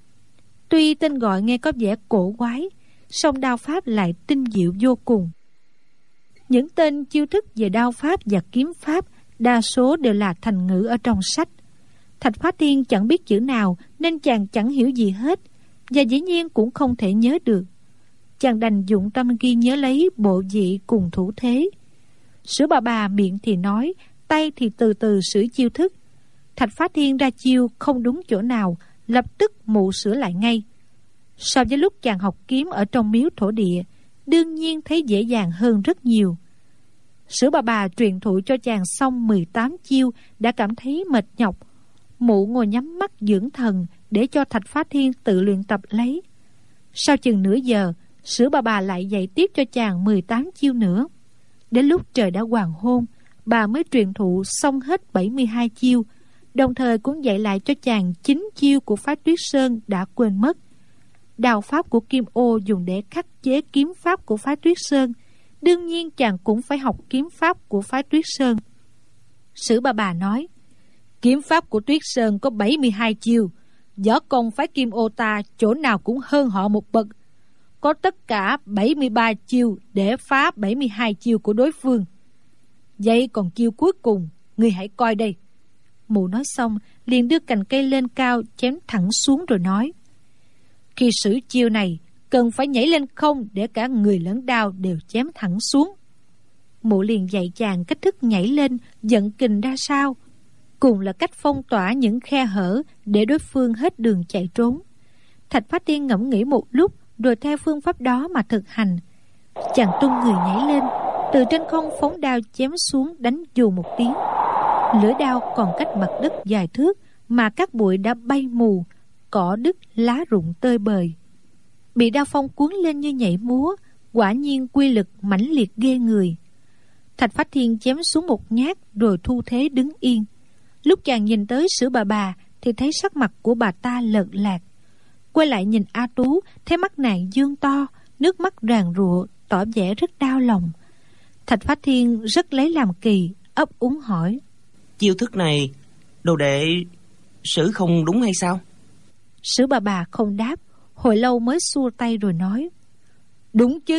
Tuy tên gọi nghe có vẻ cổ quái, song đao pháp lại tinh diệu vô cùng. Những tên chiêu thức về đao pháp và kiếm pháp đa số đều là thành ngữ ở trong sách. Thạch Phá Thiên chẳng biết chữ nào nên chàng chẳng hiểu gì hết, và dĩ nhiên cũng không thể nhớ được. Chàng đành dụng tâm ghi nhớ lấy bộ vị cùng thủ thế. Sử Bà Bà miệng thì nói, tay thì từ từ sửa chiêu thức. Thạch Phá Thiên ra chiêu không đúng chỗ nào, lập tức mụ sửa lại ngay. So với lúc chàng học kiếm ở trong miếu thổ địa, đương nhiên thấy dễ dàng hơn rất nhiều. Sử Bà Bà truyền thụ cho chàng xong mười tám chiêu đã cảm thấy mệt nhọc. Mụ ngồi nhắm mắt dưỡng thần để cho Thạch Phá Thiên tự luyện tập lấy. Sau chừng nửa giờ, Sử Bà Bà lại dạy tiếp cho chàng mười tám chiêu nữa. Đến lúc trời đã hoàng hôn, bà mới truyền thụ xong hết bảy mươi hai chiêu, đồng thời cũng dạy lại cho chàng chín chiêu của phái Tuyết Sơn đã quên mất. Đao pháp của Kim Ô dùng để khắc chế kiếm pháp của phái Tuyết Sơn, đương nhiên chàng cũng phải học kiếm pháp của phái Tuyết Sơn. Sử Bà Bà nói, kiếm pháp của Tuyết Sơn có bảy mươi hai chiêu, võ công phái Kim Ô ta chỗ nào cũng hơn họ một bậc. Có tất cả bảy mươi ba chiêu để phá bảy mươi hai chiêu của đối phương. Vậy còn chiêu cuối cùng, ngươi hãy coi đây. Mụ nói xong, liền đưa cành cây lên cao, chém thẳng xuống rồi nói, khi sử chiêu này, cần phải nhảy lên không để cả người lẫn đao đều chém thẳng xuống. Mụ liền dạy chàng cách thức nhảy lên, dẫn kình ra sao, cùng là cách phong tỏa những khe hở để đối phương hết đường chạy trốn. Thạch Phá Thiên ngẫm nghĩ một lúc, rồi theo phương pháp đó mà thực hành. Chàng tung người nhảy lên, từ trên không phóng đao chém xuống, đánh dù một tiếng. Lưỡi đao còn cách mặt đất vài thước mà các bụi đã bay mù, cỏ đứt lá rụng tơi bời. Bị đao phong cuốn lên như nhảy múa, quả nhiên quy lực mãnh liệt ghê người. Thạch Phá Thiên chém xuống một nhát rồi thu thế đứng yên. Lúc chàng nhìn tới Sử Bà Bà thì thấy sắc mặt của bà ta lợt lạc. Quay lại nhìn A Tú, thấy mắt nàng dương to, nước mắt ràn rụa, tỏ vẻ rất đau lòng. Thạch Phá Thiên rất lấy làm kỳ, ấp úng hỏi, chiêu thức này đồ đệ sử không đúng hay sao? Sử Bà Bà không đáp, hồi lâu mới xua tay rồi nói, đúng chứ.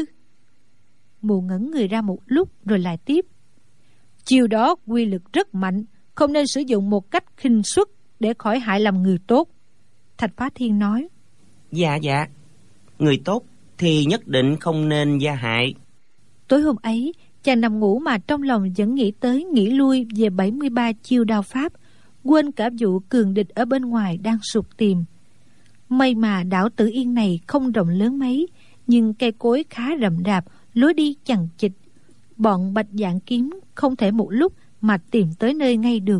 Mụ ngẩn người ra một lúc rồi lại tiếp, chiêu đó quy lực rất mạnh, không nên sử dụng một cách khinh suất để khỏi hại làm người tốt. Thạch Phá Thiên nói, Dạ dạ, người tốt thì nhất định không nên gia hại. Tối hôm ấy, Chàng nằm ngủ mà trong lòng vẫn nghĩ tới nghĩ lui về bảy mươi ba chiêu đao pháp, quên cả vụ cường địch ở bên ngoài đang sục tìm. May mà đảo Tử Yên này không rộng lớn mấy, nhưng cây cối khá rậm rạp, lối đi chằng chịt. Bọn Bạch Dạng Kiếm không thể một lúc mà tìm tới nơi ngay được.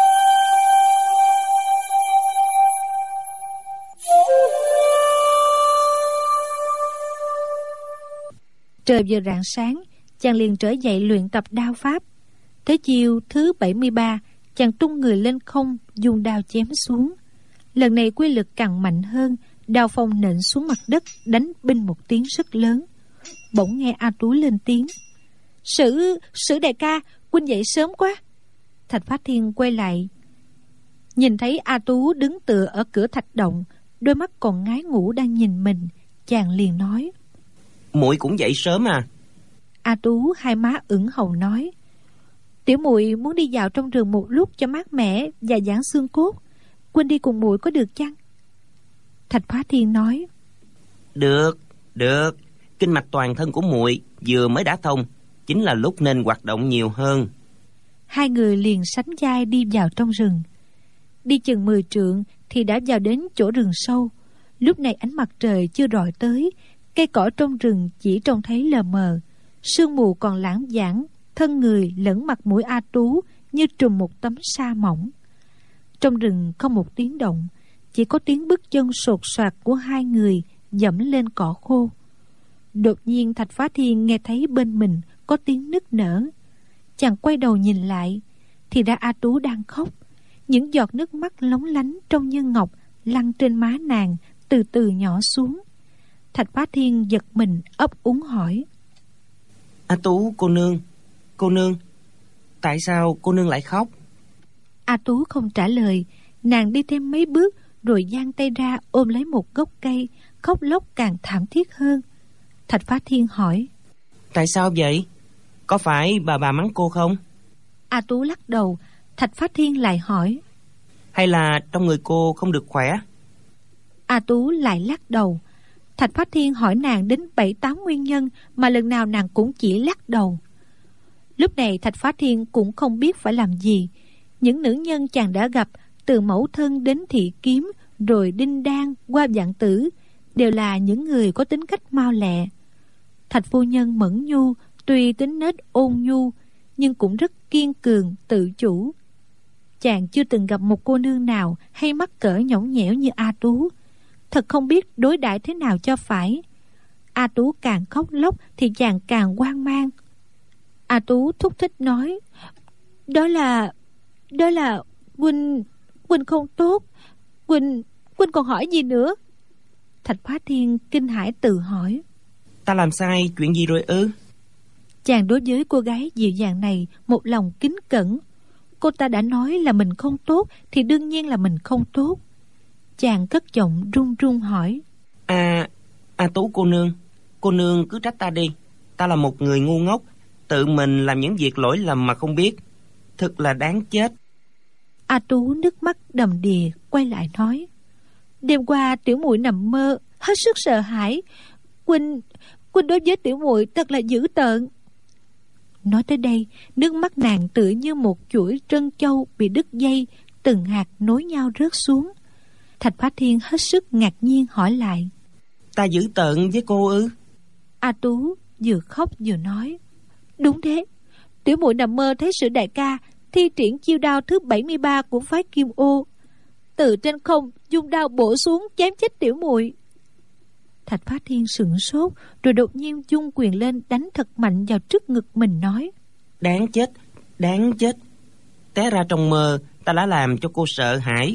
Trời vừa rạng sáng, chàng liền trở dậy luyện tập đao pháp. Tới chiêu thứ bảy mươi ba, chàng tung người lên không, dùng đao chém xuống. Lần này quy lực càng mạnh hơn, đao phong nện xuống mặt đất, đánh binh một tiếng rất lớn. Bỗng nghe A Tú lên tiếng: Sử, Sử đại ca, huynh dậy sớm quá. Thạch Phá Thiên quay lại, nhìn thấy A Tú đứng tựa ở cửa thạch động, đôi mắt còn ngái ngủ đang nhìn mình. Chàng liền nói: Muội cũng dậy sớm à? A Tú hai má ửng hồng nói: Tiểu muội muốn đi dạo trong rừng một lúc cho mát mẻ và giãn xương cốt. Huynh đi cùng muội có được chăng? Thạch Phá Thiên nói: Được, được. Kinh mạch toàn thân của muội vừa mới đã thông, chính là lúc nên hoạt động nhiều hơn. Hai người liền sánh vai đi vào trong rừng. Đi chừng mười trượng thì đã vào đến chỗ rừng sâu. Lúc này ánh mặt trời chưa rọi tới, cây cỏ trong rừng chỉ trông thấy lờ mờ, sương mù còn lãng vảng, thân người lẫn mặt mũi A Tú như trùm một tấm sa mỏng. Trong rừng không một tiếng động, chỉ có tiếng bước chân sột soạt của hai người dẫm lên cỏ khô. Đột nhiên Thạch Phá Thiên nghe thấy bên mình có tiếng nức nở. Chàng quay đầu nhìn lại, thì ra A Tú đang khóc. Những giọt nước mắt lóng lánh trong như ngọc lăn trên má nàng, từ từ nhỏ xuống. Thạch Phá Thiên giật mình ấp úng hỏi: A Tú cô nương, cô nương, tại sao cô nương lại khóc? A Tú không trả lời. Nàng đi thêm mấy bước rồi giang tay ra ôm lấy một gốc cây, khóc lóc càng thảm thiết hơn. Thạch Phá Thiên hỏi: Tại sao vậy? Có phải bà bà mắng cô không? A Tú lắc đầu. Thạch Phá Thiên lại hỏi: Hay là trong người cô không được khỏe? A Tú lại lắc đầu. Thạch Phá Thiên hỏi nàng đến bảy tám nguyên nhân, mà lần nào nàng cũng chỉ lắc đầu. Lúc này Thạch Phá Thiên cũng không biết phải làm gì. Những nữ nhân chàng đã gặp, từ mẫu thân đến thị kiếm, rồi đinh đan qua vạn tử, đều là những người có tính cách mau lẹ. Thạch phu nhân Mẫn Nhu tuy tính nết ôn nhu, nhưng cũng rất kiên cường, tự chủ. Chàng chưa từng gặp một cô nương nào hay mắc cỡ nhõng nhẽo như A Tú. Thật không biết đối đãi thế nào cho phải. A Tú càng khóc lóc thì chàng càng hoang mang. A Tú thúc thích nói: Đó là... Đó là... Huynh... Huynh không tốt. Huynh... Huynh còn hỏi gì nữa? Thạch Phá Thiên kinh hãi tự hỏi: Ta làm sai chuyện gì rồi ư? Chàng đối với cô gái dịu dàng này một lòng kính cẩn. Cô ta đã nói là mình không tốt thì đương nhiên là mình không tốt. Chàng cất giọng run run hỏi: À, A Tú cô nương, cô nương cứ trách ta đi. Ta là một người ngu ngốc, tự mình làm những việc lỗi lầm mà không biết, thật là đáng chết. A Tú nước mắt đầm đìa quay lại nói: Đêm qua tiểu muội nằm mơ hết sức sợ hãi. Huynh, huynh đối với tiểu muội thật là dữ tợn. Nói tới đây, nước mắt nàng tựa như một chuỗi trân châu bị đứt dây, từng hạt nối nhau rớt xuống. Thạch Phá Thiên hết sức ngạc nhiên hỏi lại: Ta dữ tợn với cô ư? A Tú vừa khóc vừa nói: Đúng thế, tiểu muội nằm mơ thấy Sử đại ca thi triển chiêu đao thứ bảy mươi ba của phái Kim Ô, từ trên không dung đao bổ xuống chém chết tiểu muội. Thạch Phá Thiên sửng sốt, rồi đột nhiên dung quyền lên đánh thật mạnh vào trước ngực mình nói: Đáng chết, đáng chết. Té ra trong mơ ta đã làm cho cô sợ hãi.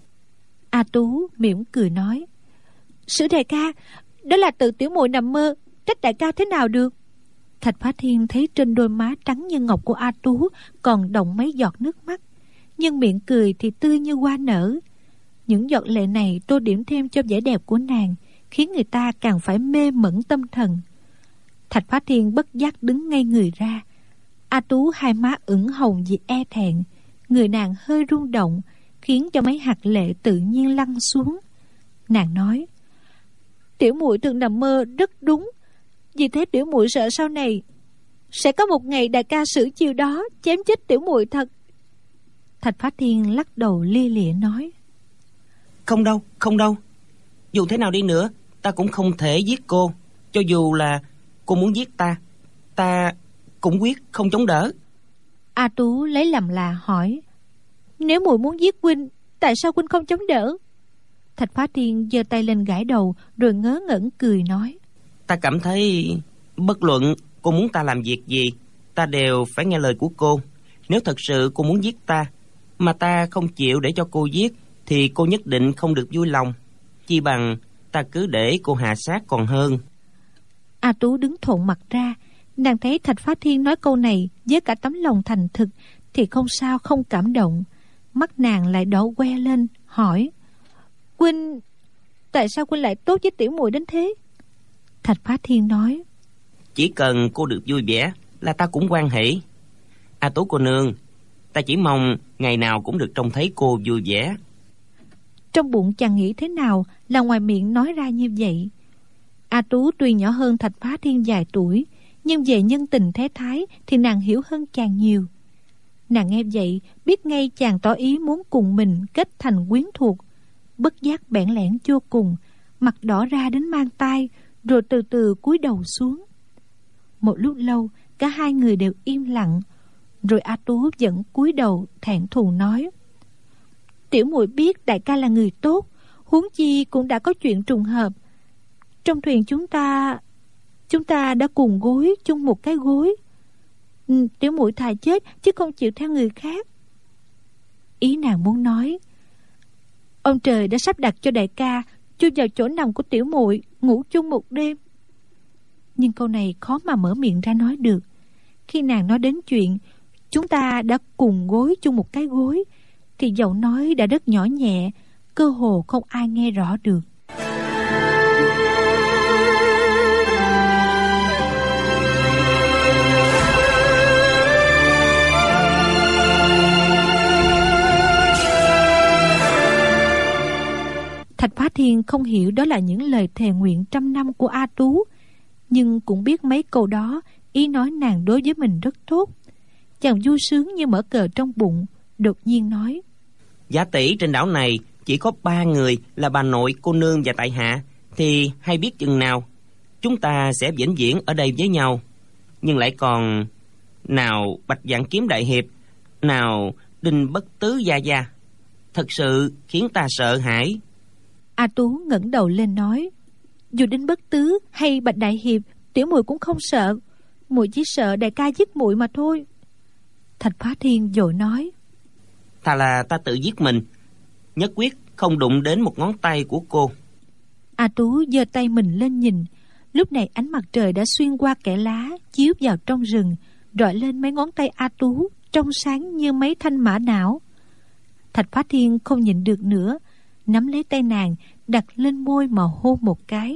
A Tú mỉm cười nói: Sử đại ca, đó là tự tiểu muội nằm mơ, trách đại ca thế nào được? Thạch Phá Thiên thấy trên đôi má trắng như ngọc của A Tú còn đọng mấy giọt nước mắt, nhưng miệng cười thì tươi như hoa nở. Những giọt lệ này tô điểm thêm cho vẻ đẹp của nàng, khiến người ta càng phải mê mẩn tâm thần. Thạch Phá Thiên bất giác đứng ngay người ra. A Tú hai má ửng hồng vì e thẹn, người nàng hơi rung động, khiến cho mấy hạt lệ tự nhiên lăn xuống. Nàng nói: Tiểu muội từng nằm mơ rất đúng, vì thế tiểu muội sợ sau này Sẽ có một ngày đại ca xử chiêu đó chém chết tiểu muội thật. Thạch Phá Thiên lắc đầu lia lịa nói: Không đâu, không đâu. Dù thế nào đi nữa, ta cũng không thể giết cô. Cho dù là cô muốn giết ta, ta cũng quyết không chống đỡ. A Tú lấy làm lạ hỏi: Nếu muội muốn giết huynh, tại sao huynh không chống đỡ? Thạch Phá Thiên giơ tay lên gãi đầu, rồi ngớ ngẩn cười nói: Ta cảm thấy bất luận cô muốn ta làm việc gì, ta đều phải nghe lời của cô. Nếu thật sự cô muốn giết ta, mà ta không chịu để cho cô giết, thì cô nhất định không được vui lòng. Chi bằng ta cứ để cô hạ sát còn hơn. A Tú đứng thộn mặt ra. Nàng thấy Thạch Phá Thiên nói câu này với cả tấm lòng thành thực thì không sao không cảm động. Mắt nàng lại đỏ que lên, hỏi: Huynh, tại sao huynh lại tốt với tiểu muội đến thế? Thạch Phá Thiên nói: Chỉ cần cô được vui vẻ là ta cũng hoan hỷ. A Tú cô nương, ta chỉ mong ngày nào cũng được trông thấy cô vui vẻ. Trong bụng chàng nghĩ thế nào là ngoài miệng nói ra như vậy. A Tú tuy nhỏ hơn Thạch Phá Thiên vài tuổi, nhưng về nhân tình thế thái thì nàng hiểu hơn chàng nhiều. Nàng nghe vậy biết ngay chàng tỏ ý muốn cùng mình kết thành quyến thuộc, bất giác bẽn lẽn vô cùng, mặt đỏ ra đến mang tai, rồi từ từ cúi đầu xuống. Một lúc lâu cả hai người đều im lặng, rồi A Tú vẫn cúi đầu thẹn thùng nói: Tiểu muội biết đại ca là người tốt, huống chi cũng đã có chuyện trùng hợp. Trong thuyền chúng ta Chúng ta đã cùng gối chung một cái gối. ừ, Tiểu muội thà chết chứ không chịu theo người khác. Ý nàng muốn nói: Ông trời đã sắp đặt cho đại ca chui vào chỗ nằm của tiểu muội, ngủ chung một đêm. Nhưng câu này khó mà mở miệng ra nói được. Khi nàng nói đến chuyện chúng ta đã cùng gối chung một cái gối thì giọng nói đã rất nhỏ nhẹ, cơ hồ không ai nghe rõ được. Thạch Phá Thiên không hiểu đó là những lời thề nguyện trăm năm của A Tú, nhưng cũng biết mấy câu đó ý nói nàng đối với mình rất tốt. Chàng vui sướng như mở cờ trong bụng, đột nhiên nói: Giả tỷ trên đảo này chỉ có ba người là bà nội, cô nương và tại hạ, thì hay biết chừng nào chúng ta sẽ vĩnh viễn ở đây với nhau. Nhưng lại còn nào Bạch Vạn Kiếm đại hiệp, nào Đinh Bất Tứ gia gia, thật sự khiến ta sợ hãi. A Tú ngẩng đầu lên nói: Dù Đinh Bất Tứ hay Bạch đại hiệp, tiểu muội cũng không sợ, muội chỉ sợ đại ca giết muội mà thôi. Thạch Phá Thiên vội nói: Thà là ta tự giết mình, nhất quyết không đụng đến một ngón tay của cô. A Tú giơ tay mình lên nhìn. Lúc này ánh mặt trời đã xuyên qua kẽ lá, chiếu vào trong rừng, rọi lên mấy ngón tay A Tú trong sáng như mấy thanh mã não. Thạch Phá Thiên không nhịn được nữa, nắm lấy tay nàng, đặt lên môi mà hôn một cái.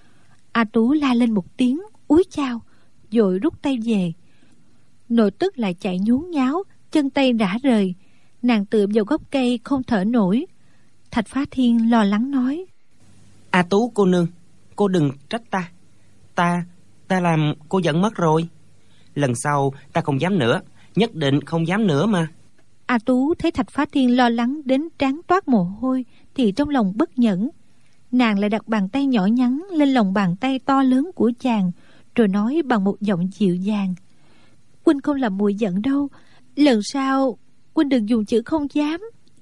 A Tú la lên một tiếng, úi chao, vội rút tay về. Nội tức lại chạy nhốn nháo, chân tay rã rời. Nàng tựa vào gốc cây không thở nổi. Thạch Phá Thiên lo lắng nói: A Tú cô nương, cô đừng trách ta. Ta, ta làm cô giận mất rồi. Lần sau ta không dám nữa, nhất định không dám nữa mà. A Tú thấy Thạch Phá Thiên lo lắng đến trán toát mồ hôi thì trong lòng bất nhẫn. Nàng lại đặt bàn tay nhỏ nhắn lên lòng bàn tay to lớn của chàng, rồi nói bằng một giọng dịu dàng: Huynh không làm muội giận đâu, lần sau huynh đừng dùng chữ không dám.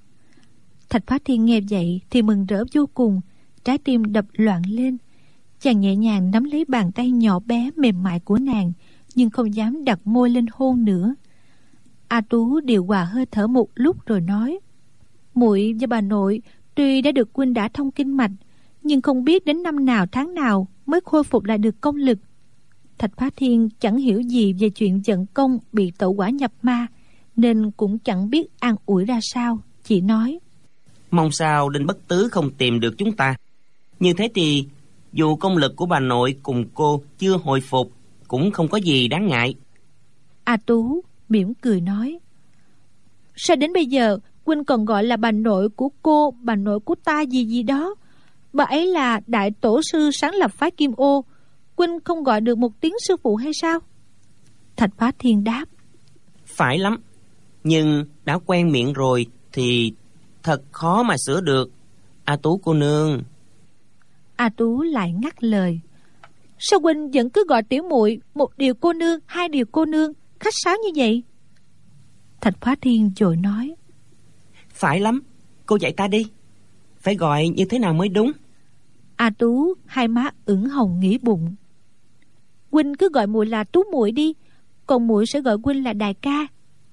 Thạch Phá Thiên nghe vậy thì mừng rỡ vô cùng, trái tim đập loạn lên. Chàng nhẹ nhàng nắm lấy bàn tay nhỏ bé mềm mại của nàng, nhưng không dám đặt môi lên hôn nữa. A Tú điều hòa hơi thở một lúc rồi nói: Muội và bà nội tuy đã được huynh đã thông kinh mạch, nhưng không biết đến năm nào tháng nào mới khôi phục lại được công lực. Thạch Phá Thiên chẳng hiểu gì về chuyện vận công bị tẩu hỏa nhập ma, nên cũng chẳng biết an ủi ra sao, chỉ nói: Mong sao Đinh Bất Tứ không tìm được chúng ta. Như thế thì dù công lực của bà nội cùng cô chưa hồi phục, cũng không có gì đáng ngại. A Tú mỉm cười nói: Sao đến bây giờ huynh còn gọi là bà nội của cô, bà nội của ta gì gì đó? Bà ấy là đại tổ sư sáng lập phái Kim Ô, huynh không gọi được một tiếng sư phụ hay sao? Thạch Phá Thiên đáp. Phải lắm, nhưng đã quen miệng rồi thì thật khó mà sửa được. A Tú cô nương. A Tú lại ngắt lời. Sao huynh vẫn cứ gọi tiểu muội một điều cô nương, hai điều cô nương, khách sáo như vậy? Thạch Phá Thiên vội nói. Phải lắm, cô dạy ta đi. Phải gọi như thế nào mới đúng? A Tú hai má ửng hồng nghĩ bụng. Huynh cứ gọi muội là Tú muội đi, còn muội sẽ gọi huynh là đại ca.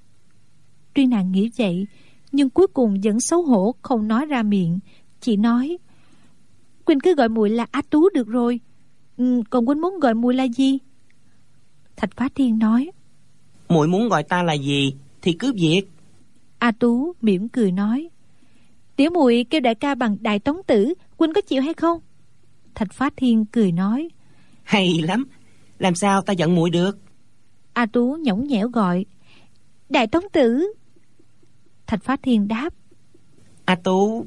Tuy nàng nghĩ vậy, nhưng cuối cùng vẫn xấu hổ không nói ra miệng, chỉ nói. Huynh cứ gọi muội là A Tú được rồi. Ừ, còn huynh muốn gọi muội là gì? Thạch Phá Thiên nói. Muội muốn gọi ta là gì thì cứ việc. A Tú mỉm cười nói. Tiểu muội kêu đại ca bằng đại tống tử, huynh có chịu hay không? Thạch Phá Thiên cười nói. Hay lắm, làm sao ta giận muội được? A Tú nhõng nhẽo gọi. Đại tống tử. Thạch Phá Thiên đáp. A Tú.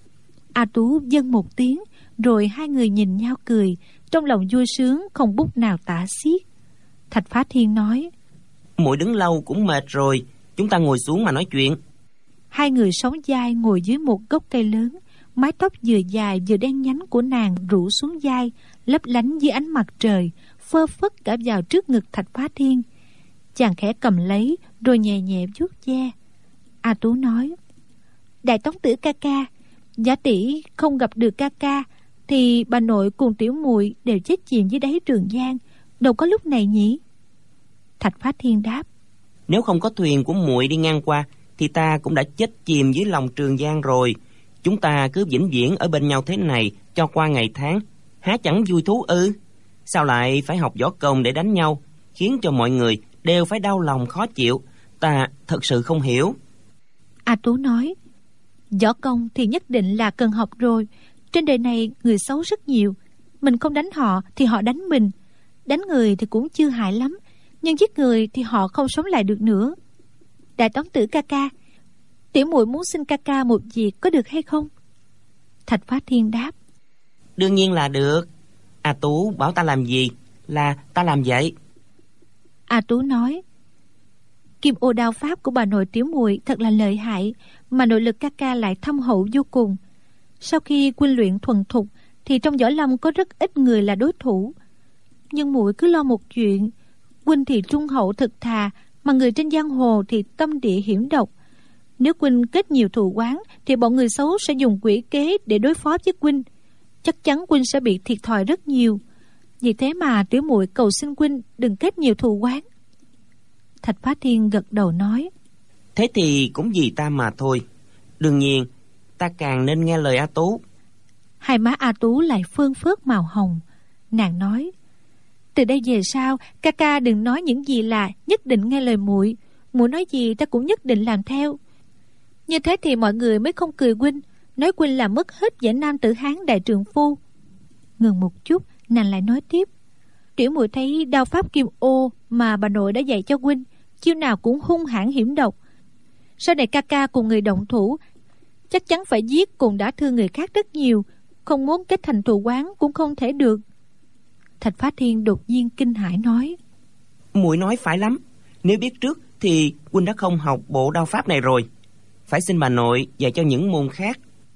A Tú vâng một tiếng, rồi hai người nhìn nhau cười, trong lòng vui sướng không bút nào tả xiết. Thạch Phá Thiên nói. Muội đứng lâu cũng mệt rồi, chúng ta ngồi xuống mà nói chuyện. Hai người sóng vai ngồi dưới một gốc cây lớn, mái tóc vừa dài vừa đen nhánh của nàng rủ xuống vai, lấp lánh dưới ánh mặt trời, phơ phất cả vào trước ngực Thạch Phá Thiên. Chàng khẽ cầm lấy rồi nhẹ nhẹ vuốt ve. A Tú nói. Đại tống tử ca ca, giả tỷ không gặp được ca ca thì bà nội cùng tiểu muội đều chết chìm dưới đáy Trường Giang, đâu có lúc này nhỉ? Thạch Phá Thiên đáp. Nếu không có thuyền của muội đi ngang qua thì ta cũng đã chết chìm dưới lòng Trường Giang rồi. Chúng ta cứ vĩnh viễn ở bên nhau thế này cho qua ngày tháng, há chẳng vui thú ư? Sao lại phải học võ công để đánh nhau, khiến cho mọi người đều phải đau lòng khó chịu? Ta thật sự không hiểu. A Tú nói. Võ công thì nhất định là cần học rồi. Trên đời này người xấu rất nhiều. Mình không đánh họ thì họ đánh mình. Đánh người thì cũng chưa hại lắm, nhưng giết người thì họ không sống lại được nữa. Đại tống tử ca ca, tiểu muội muốn xin ca ca một việc có được hay không? Thạch Phá Thiên đáp. Đương nhiên là được. A Tú bảo ta làm gì là ta làm vậy. A Tú nói. Kim ô đao pháp của bà nội tiểu muội thật là lợi hại, mà nội lực ca ca lại thâm hậu vô cùng. Sau khi huynh luyện thuần thục thì trong võ lâm có rất ít người là đối thủ. Nhưng muội cứ lo một chuyện, huynh thì trung hậu thực thà, mà người trên giang hồ thì tâm địa hiểm độc. Nếu huynh kết nhiều thù oán thì bọn người xấu sẽ dùng quỷ kế để đối phó với huynh. Chắc chắn huynh sẽ bị thiệt thòi rất nhiều. Vì thế mà tiểu muội cầu xin huynh đừng kết nhiều thù oán. Thạch Phá Thiên gật đầu nói. Thế thì cũng vì ta mà thôi. Đương nhiên ta càng nên nghe lời A Tú. Hai má A Tú lại phơn phớt màu hồng. Nàng nói. Từ đây về sau, ca ca đừng nói những gì là nhất định nghe lời muội. Muội nói gì ta cũng nhất định làm theo. Như thế thì mọi người mới không cười huynh, nói huynh là mất hết vẻ nam tử Hán đại trượng phu. Ngừng một chút, nàng lại nói tiếp. Tiểu muội thấy đao pháp kim ô mà bà nội đã dạy cho huynh, chiêu nào cũng hung hãn hiểm độc. Sau này ca ca cùng người động thủ, chắc chắn phải giết cùng đã thương người khác rất nhiều, không muốn kết thành thù oán cũng không thể được. Thạch Phá Thiên đột nhiên kinh hãi nói. Muội nói phải lắm. Nếu biết trước thì huynh đã không học bộ đao pháp này rồi. Phải xin bà nội dạy cho những môn khác.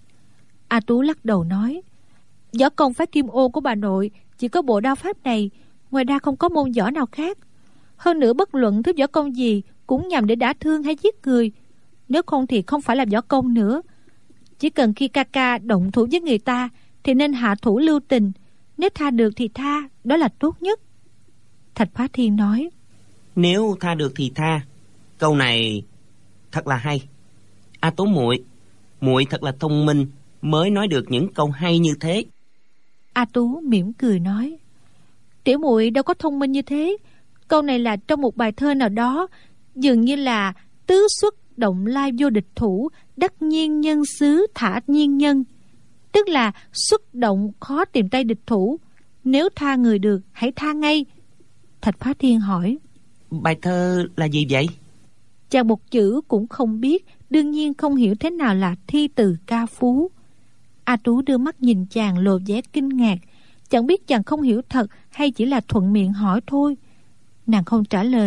A Tú lắc đầu nói. Võ công phái kim ô của bà nội chỉ có bộ đao pháp này, ngoài ra không có môn võ nào khác. Hơn nữa bất luận thứ võ công gì cũng nhằm để đả thương hay giết người. Nếu không thì không phải là võ công nữa. Chỉ cần khi ca ca động thủ với người ta thì nên hạ thủ lưu tình. Nếu tha được thì tha, đó là tốt nhất. Thạch Phá Thiên nói. Nếu tha được thì tha. Câu này thật là hay. A Tú muội, muội thật là thông minh mới nói được những câu hay như thế. A Tú mỉm cười nói. Tiểu muội đâu có thông minh như thế. Câu này là trong một bài thơ nào đó, dường như là tứ xuất động lai vô địch thủ, đắc nhiên nhân xứ thả nhiên nhân. Tức là xuất động khó tìm tay địch thủ, nếu tha người được hãy tha ngay. Thạch Phá Thiên hỏi. Bài thơ là gì vậy? Chàng một chữ cũng không biết, đương nhiên không hiểu thế nào là thi từ ca phú. A Tú đưa mắt nhìn chàng lộ vẻ kinh ngạc, chẳng biết chàng không hiểu thật hay chỉ là thuận miệng hỏi thôi. Nàng không trả lời,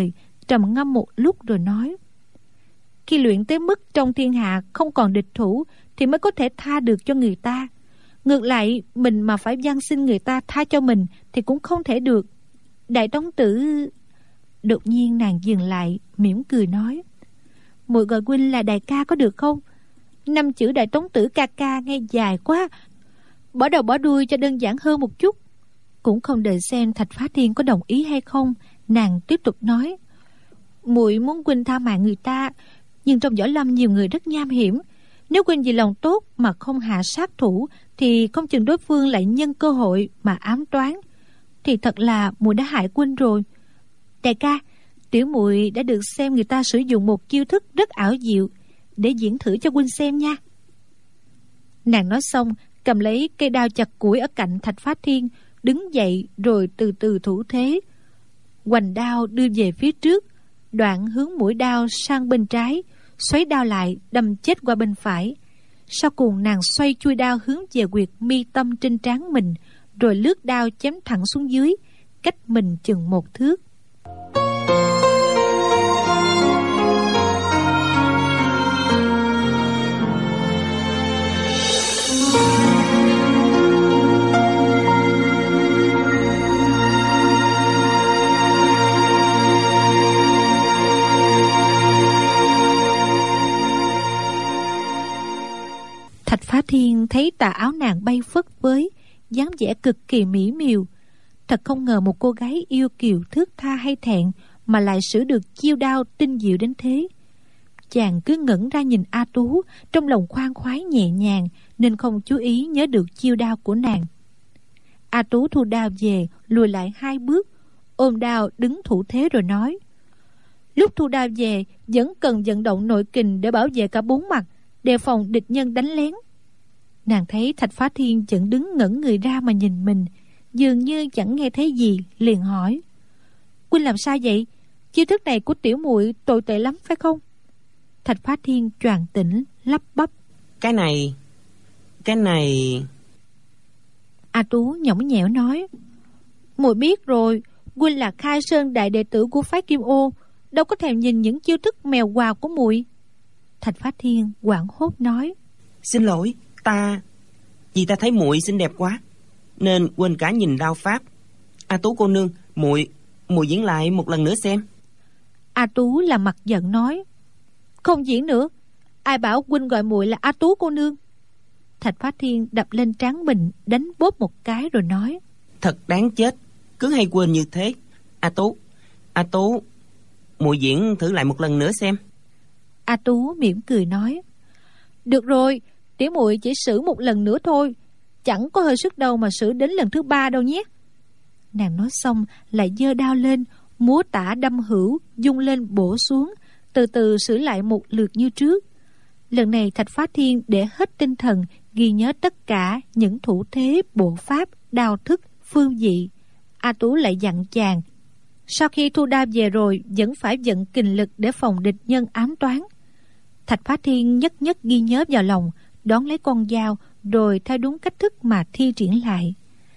trầm ngâm một lúc rồi nói: Khi luyện tới mức trong thiên hạ không còn địch thủ thì mới có thể tha được cho người ta. Ngược lại, mình mà phải van xin người ta tha cho mình thì cũng không thể được. Đại Tống Tử... Đột nhiên nàng dừng lại, mỉm cười nói: Muội gọi huynh là đại ca có được không? Năm chữ Đại Tống Tử ca ca nghe dài quá, bỏ đầu bỏ đuôi cho đơn giản hơn một chút. Cũng không đợi xem Thạch Phá Thiên có đồng ý hay không, nàng tiếp tục nói: Muội muốn huynh tha mạng người ta, nhưng trong võ lâm nhiều người rất nham hiểm. Nếu huynh vì lòng tốt mà không hạ sát thủ thì không chừng đối phương lại nhân cơ hội mà ám toán, thì thật là muội đã hại huynh rồi. Đại ca, tiểu muội đã được xem người ta sử dụng một chiêu thức rất ảo diệu, để diễn thử cho huynh xem nha. Nàng nói xong, cầm lấy cây đao chặt củi ở cạnh Thạch Phá Thiên, đứng dậy rồi từ từ thủ thế. Hoành đao đưa về phía trước, đoạn hướng mũi đao sang bên trái, xoáy đao lại đâm chết qua bên phải. Sau cùng nàng xoay chui đao hướng về huyệt mi tâm trên trán mình, rồi lướt đao chém thẳng xuống dưới, cách mình chừng một thước. Thạch Phá Thiên thấy tà áo nàng bay phất phới, dáng vẻ cực kỳ mỹ miều. Thật không ngờ một cô gái yêu kiều thước tha hay thẹn mà lại sử được chiêu đao tinh diệu đến thế. Chàng cứ ngẩn ra nhìn A Tú, trong lòng khoan khoái nhẹ nhàng, nên không chú ý nhớ được chiêu đao của nàng. A Tú thu đao về, lùi lại hai bước, ôm đao đứng thủ thế rồi nói: Lúc thu đao về vẫn cần vận động nội kình để bảo vệ cả bốn mặt, đề phòng địch nhân đánh lén. Nàng thấy Thạch Phá Thiên vẫn đứng ngẩn người ra mà nhìn mình, dường như chẳng nghe thấy gì, liền hỏi: Huynh làm sao vậy? Chiêu thức này của tiểu muội tồi tệ lắm phải không? Thạch Phá Thiên choàng tỉnh, lắp bắp: Cái này... Cái này... A Tú nhõng nhẽo nói: Muội biết rồi, huynh là Khai Sơn đại đệ tử của phái Kim Ô, đâu có thèm nhìn những chiêu thức mèo quào của muội. Thạch Phá Thiên hoảng hốt nói: Xin lỗi, ta... Vì ta thấy muội xinh đẹp quá, nên quên cả nhìn đao pháp. A Tú cô nương, muội muội diễn lại một lần nữa xem. A Tú là mặt giận nói: Không diễn nữa. Ai bảo huynh gọi muội là A Tú cô nương? Thạch Phá Thiên đập lên trán mình, đánh bóp một cái rồi nói: Thật đáng chết, cứ hay quên như thế. A Tú, A Tú, muội diễn thử lại một lần nữa xem. A Tú mỉm cười nói: Được rồi, tiểu muội chỉ sử một lần nữa thôi, chẳng có hơi sức đâu mà sử đến lần thứ ba đâu nhé. Nàng nói xong lại giơ đao lên, múa tả đâm hữu, dung lên bổ xuống, từ từ sử lại một lượt như trước. Lần này Thạch Phá Thiên để hết tinh thần, ghi nhớ tất cả những thủ thế, bộ pháp, đao thức, phương vị. A Tú lại dặn chàng: Sau khi thu đao về rồi vẫn phải vận kình lực để phòng địch nhân ám toán. Thạch Phá Thiên nhất nhất ghi nhớ vào lòng, đón lấy con dao rồi theo đúng cách thức mà thi triển lại.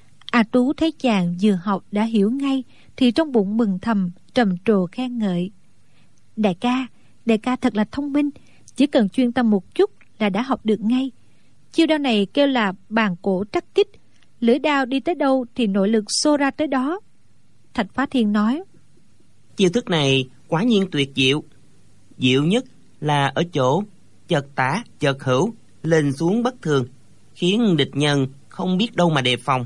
A Tú thấy chàng vừa học đã hiểu ngay thì trong bụng mừng thầm, trầm trồ khen ngợi: Đại ca, đại ca thật là thông minh, chỉ cần chuyên tâm một chút là đã học được ngay. Chiêu đao này kêu là bàn cổ trắc kích, lưỡi đao đi tới đâu thì nội lực xô ra tới đó. Thạch Phá Thiên nói: Chiêu thức này quả nhiên tuyệt diệu. Diệu nhất là ở chỗ chợt tả chợt hữu, lên xuống bất thường, khiến địch nhân không biết đâu mà đề phòng.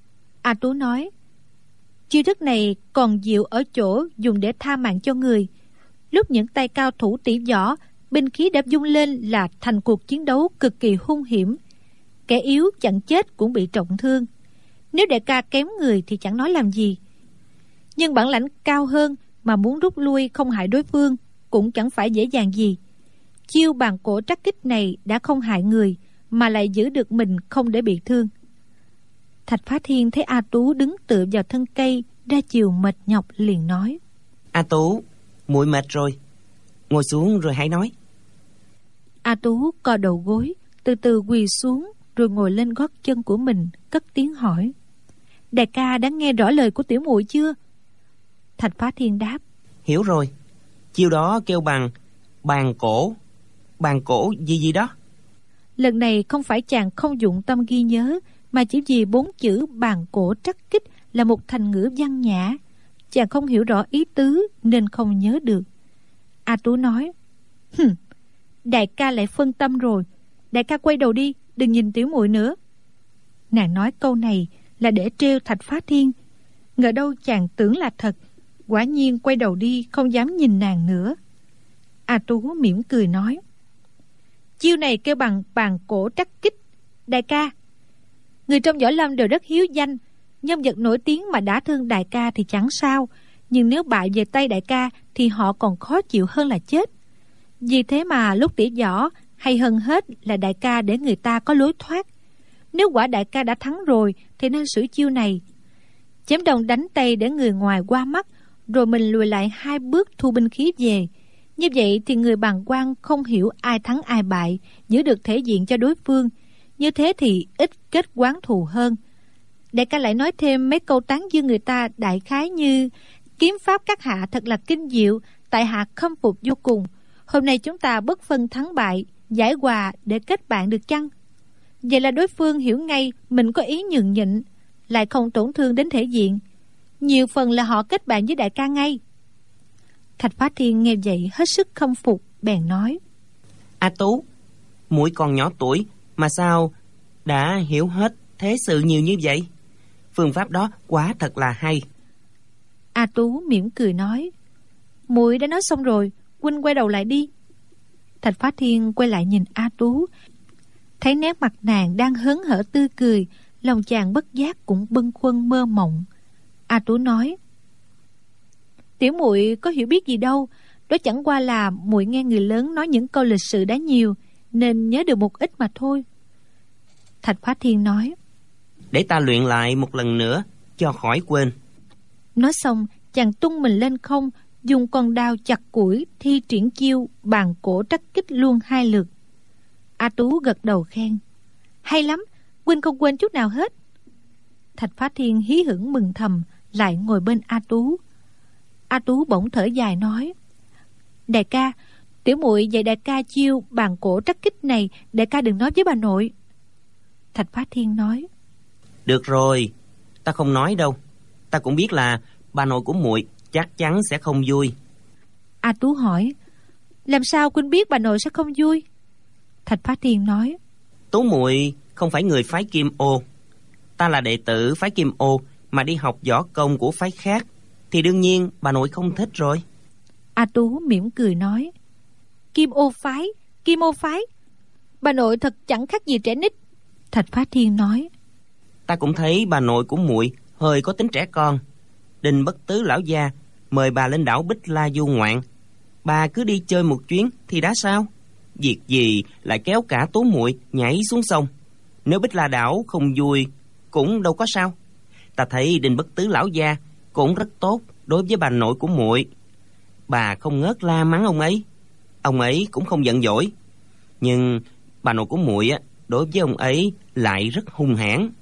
A Tú nói: Chiêu thức này còn diệu ở chỗ dùng để tha mạng cho người. Lúc những tay cao thủ tỷ võ, binh khí đã dung lên là thành cuộc chiến đấu cực kỳ hung hiểm. Kẻ yếu chẳng chết cũng bị trọng thương. Nếu đại ca kém người thì chẳng nói làm gì, nhưng bản lãnh cao hơn mà muốn rút lui không hại đối phương cũng chẳng phải dễ dàng gì. Chiêu bàn cổ trắc kích này đã không hại người mà lại giữ được mình không để bị thương. Thạch Phá Thiên thấy A Tú đứng tựa vào thân cây, ra chiều mệt nhọc, liền nói: A Tú, muội mệt rồi, ngồi xuống rồi hãy nói. A Tú co đầu gối, từ từ quỳ xuống rồi ngồi lên gót chân của mình, cất tiếng hỏi: Đại ca đã nghe rõ lời của tiểu muội chưa? Thạch Phá Thiên đáp: Hiểu rồi, Chiêu đó kêu bằng bàn cổ, bàn cổ gì gì đó. Lần này không phải chàng không dụng tâm ghi nhớ, mà chỉ vì bốn chữ bàn cổ trắc kích là một thành ngữ văn nhã. Chàng không hiểu rõ ý tứ nên không nhớ được. A Tú nói: Hừm, đại ca lại phân tâm rồi. Đại ca quay đầu đi, đừng nhìn tiểu muội nữa. Nàng nói câu này là để trêu Thạch Phá Thiên. Ngờ đâu chàng tưởng là thật, quả nhiên quay đầu đi, không dám nhìn nàng nữa. A Tú mỉm cười nói: Chiêu này kêu bằng bàn cổ trắc kích. Đại ca, người trong võ lâm đều rất hiếu danh, nhân vật nổi tiếng mà đã thương đại ca thì chẳng sao, nhưng nếu bại về tay đại ca thì họ còn khó chịu hơn là chết. Vì thế mà lúc tỉ võ, hay hơn hết là đại ca để người ta có lối thoát. Nếu quả đại ca đã thắng rồi thì nên sử chiêu này: chém đồng đánh tay để người ngoài qua mắt, rồi mình lùi lại hai bước thu binh khí về. Như vậy thì người bàng quan không hiểu ai thắng ai bại, giữ được thể diện cho đối phương. Như thế thì ít kết oán thù hơn. Đại ca lại nói thêm mấy câu tán dương người ta, đại khái như: kiếm pháp các hạ thật là kinh diệu, tại hạ khâm phục vô cùng. Hôm nay chúng ta bất phân thắng bại, giải hòa để kết bạn được chăng? Vậy là đối phương hiểu ngay mình có ý nhường nhịn, lại không tổn thương đến thể diện. Nhiều phần là họ kết bạn với đại ca ngay. Thạch Phá Thiên nghe vậy hết sức khâm phục, bèn nói: A Tú, muội còn nhỏ tuổi mà sao đã hiểu hết thế sự nhiều như vậy? Phương pháp đó quả thật là hay. A Tú mỉm cười nói: muội đã nói xong rồi, huynh quay đầu lại đi. Thạch Phá Thiên quay lại nhìn A Tú, thấy nét mặt nàng đang hớn hở tươi cười, lòng chàng bất giác cũng bâng khuâng mơ mộng. A Tú nói: tiểu muội có hiểu biết gì đâu, đó chẳng qua là muội nghe người lớn nói những câu lịch sự đã nhiều, nên nhớ được một ít mà thôi. Thạch Phá Thiên nói: để ta luyện lại một lần nữa cho khỏi quên. Nói xong, chàng tung mình lên không, dùng con đao chặt củi thi triển chiêu bàn cổ trắc kích luôn hai lượt. A Tú gật đầu khen: hay lắm, huynh không quên chút nào hết. Thạch Phá Thiên hí hửng mừng thầm, lại ngồi bên A Tú. A Tú bỗng thở dài nói: đại ca, tiểu muội dạy đại ca chiêu bàn cổ trắc kích này, đại ca đừng nói với bà nội. Thạch Phá Thiên nói: được rồi, ta không nói đâu. Ta cũng biết là bà nội của muội chắc chắn sẽ không vui. A Tú hỏi: làm sao huynh biết bà nội sẽ không vui? Thạch Phá Thiên nói: Tú muội không phải người phái Kim Ô. Ta là đệ tử phái Kim Ô mà đi học võ công của phái khác, thì đương nhiên bà nội không thích rồi. A Tú mỉm cười nói: Kim Ô phái, Kim Ô phái, bà nội thật chẳng khác gì trẻ nít. Thạch Phá Thiên nói: ta cũng thấy bà nội của muội hơi có tính trẻ con. Đinh Bất Tứ lão gia mời bà lên đảo Bích La du ngoạn, bà cứ đi chơi một chuyến thì đã sao? Việc gì lại kéo cả Tú muội nhảy xuống sông? Nếu Bích La đảo không vui cũng đâu có sao. Ta thấy Đinh Bất Tứ lão gia cũng rất tốt đối với bà nội của muội. Bà không ngớt la mắng ông ấy, ông ấy cũng không giận dỗi. Nhưng bà nội của muội á, đối với ông ấy lại rất hung hãn.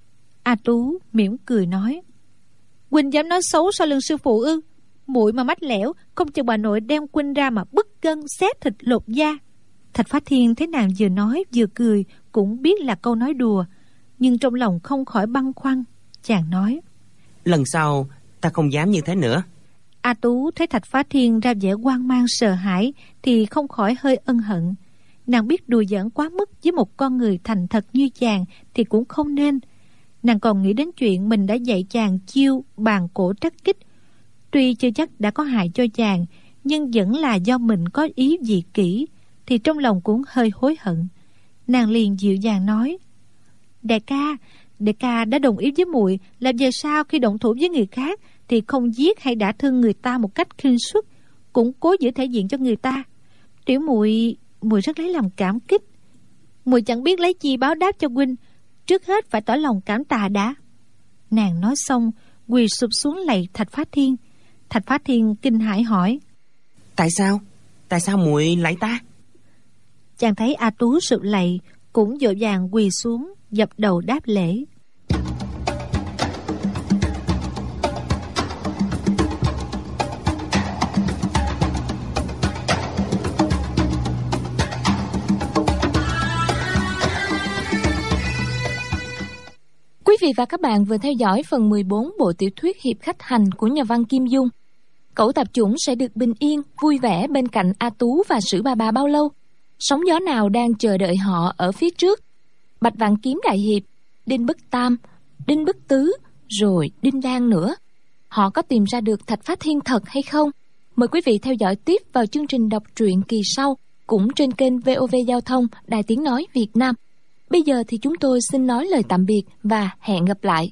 A Tú mỉm cười nói: huynh dám nói xấu sau lưng sư phụ ư? Muội mà mách lẻo, không chừng bà nội đem huynh ra mà bứt gân xé thịt lột da. Thạch Phá Thiên thấy nàng vừa nói vừa cười, cũng biết là câu nói đùa, nhưng trong lòng không khỏi băn khoăn. Chàng nói: lần sau ta không dám như thế nữa. A Tú thấy Thạch Phá Thiên ra vẻ hoang mang sợ hãi thì không khỏi hơi ân hận. Nàng biết đùa giỡn quá mức với một con người thành thật như chàng thì cũng không nên. Nàng còn nghĩ đến chuyện mình đã dạy chàng chiêu bàn cổ trắc kích. Tuy chưa chắc đã có hại cho chàng, nhưng vẫn là do mình có ý dị kỷ, thì trong lòng cũng hơi hối hận. Nàng liền dịu dàng nói: đại ca, đại ca đã đồng ý với muội là về sau khi động thủ với người khác thì không giết hay đả thương người ta một cách khinh suất, cũng cố giữ thể diện cho người ta. Tiểu muội muội rất lấy làm cảm kích. Muội chẳng biết lấy chi báo đáp cho huynh, trước hết phải tỏ lòng cảm tạ đã. Nàng nói xong quỳ sụp xuống lạy Thạch Phá Thiên. Thạch Phá Thiên kinh hãi hỏi: tại sao tại sao muội lạy ta? Chàng thấy A Tú sụp lạy, cũng vội vàng quỳ xuống dập đầu đáp lễ. vị và các bạn vừa theo dõi phần mười bốn bộ tiểu thuyết Hiệp khách hành của nhà văn Kim Dung. Cẩu Tạp Chủng sẽ được bình yên, vui vẻ bên cạnh A Tú và Sử Bà Bà bao lâu? Sóng gió nào đang chờ đợi họ ở phía trước? Bạch Vạn Kiếm đại hiệp, Đinh Bất Tam, Đinh Bất Tứ, rồi Đinh Đan nữa. Họ có tìm ra được Thạch Phá Thiên thật hay không? Mời quý vị theo dõi tiếp vào chương trình đọc truyện kỳ sau, cũng trên kênh vê o vê Giao thông Đài Tiếng Nói Việt Nam. Bây giờ thì chúng tôi xin nói lời tạm biệt và hẹn gặp lại.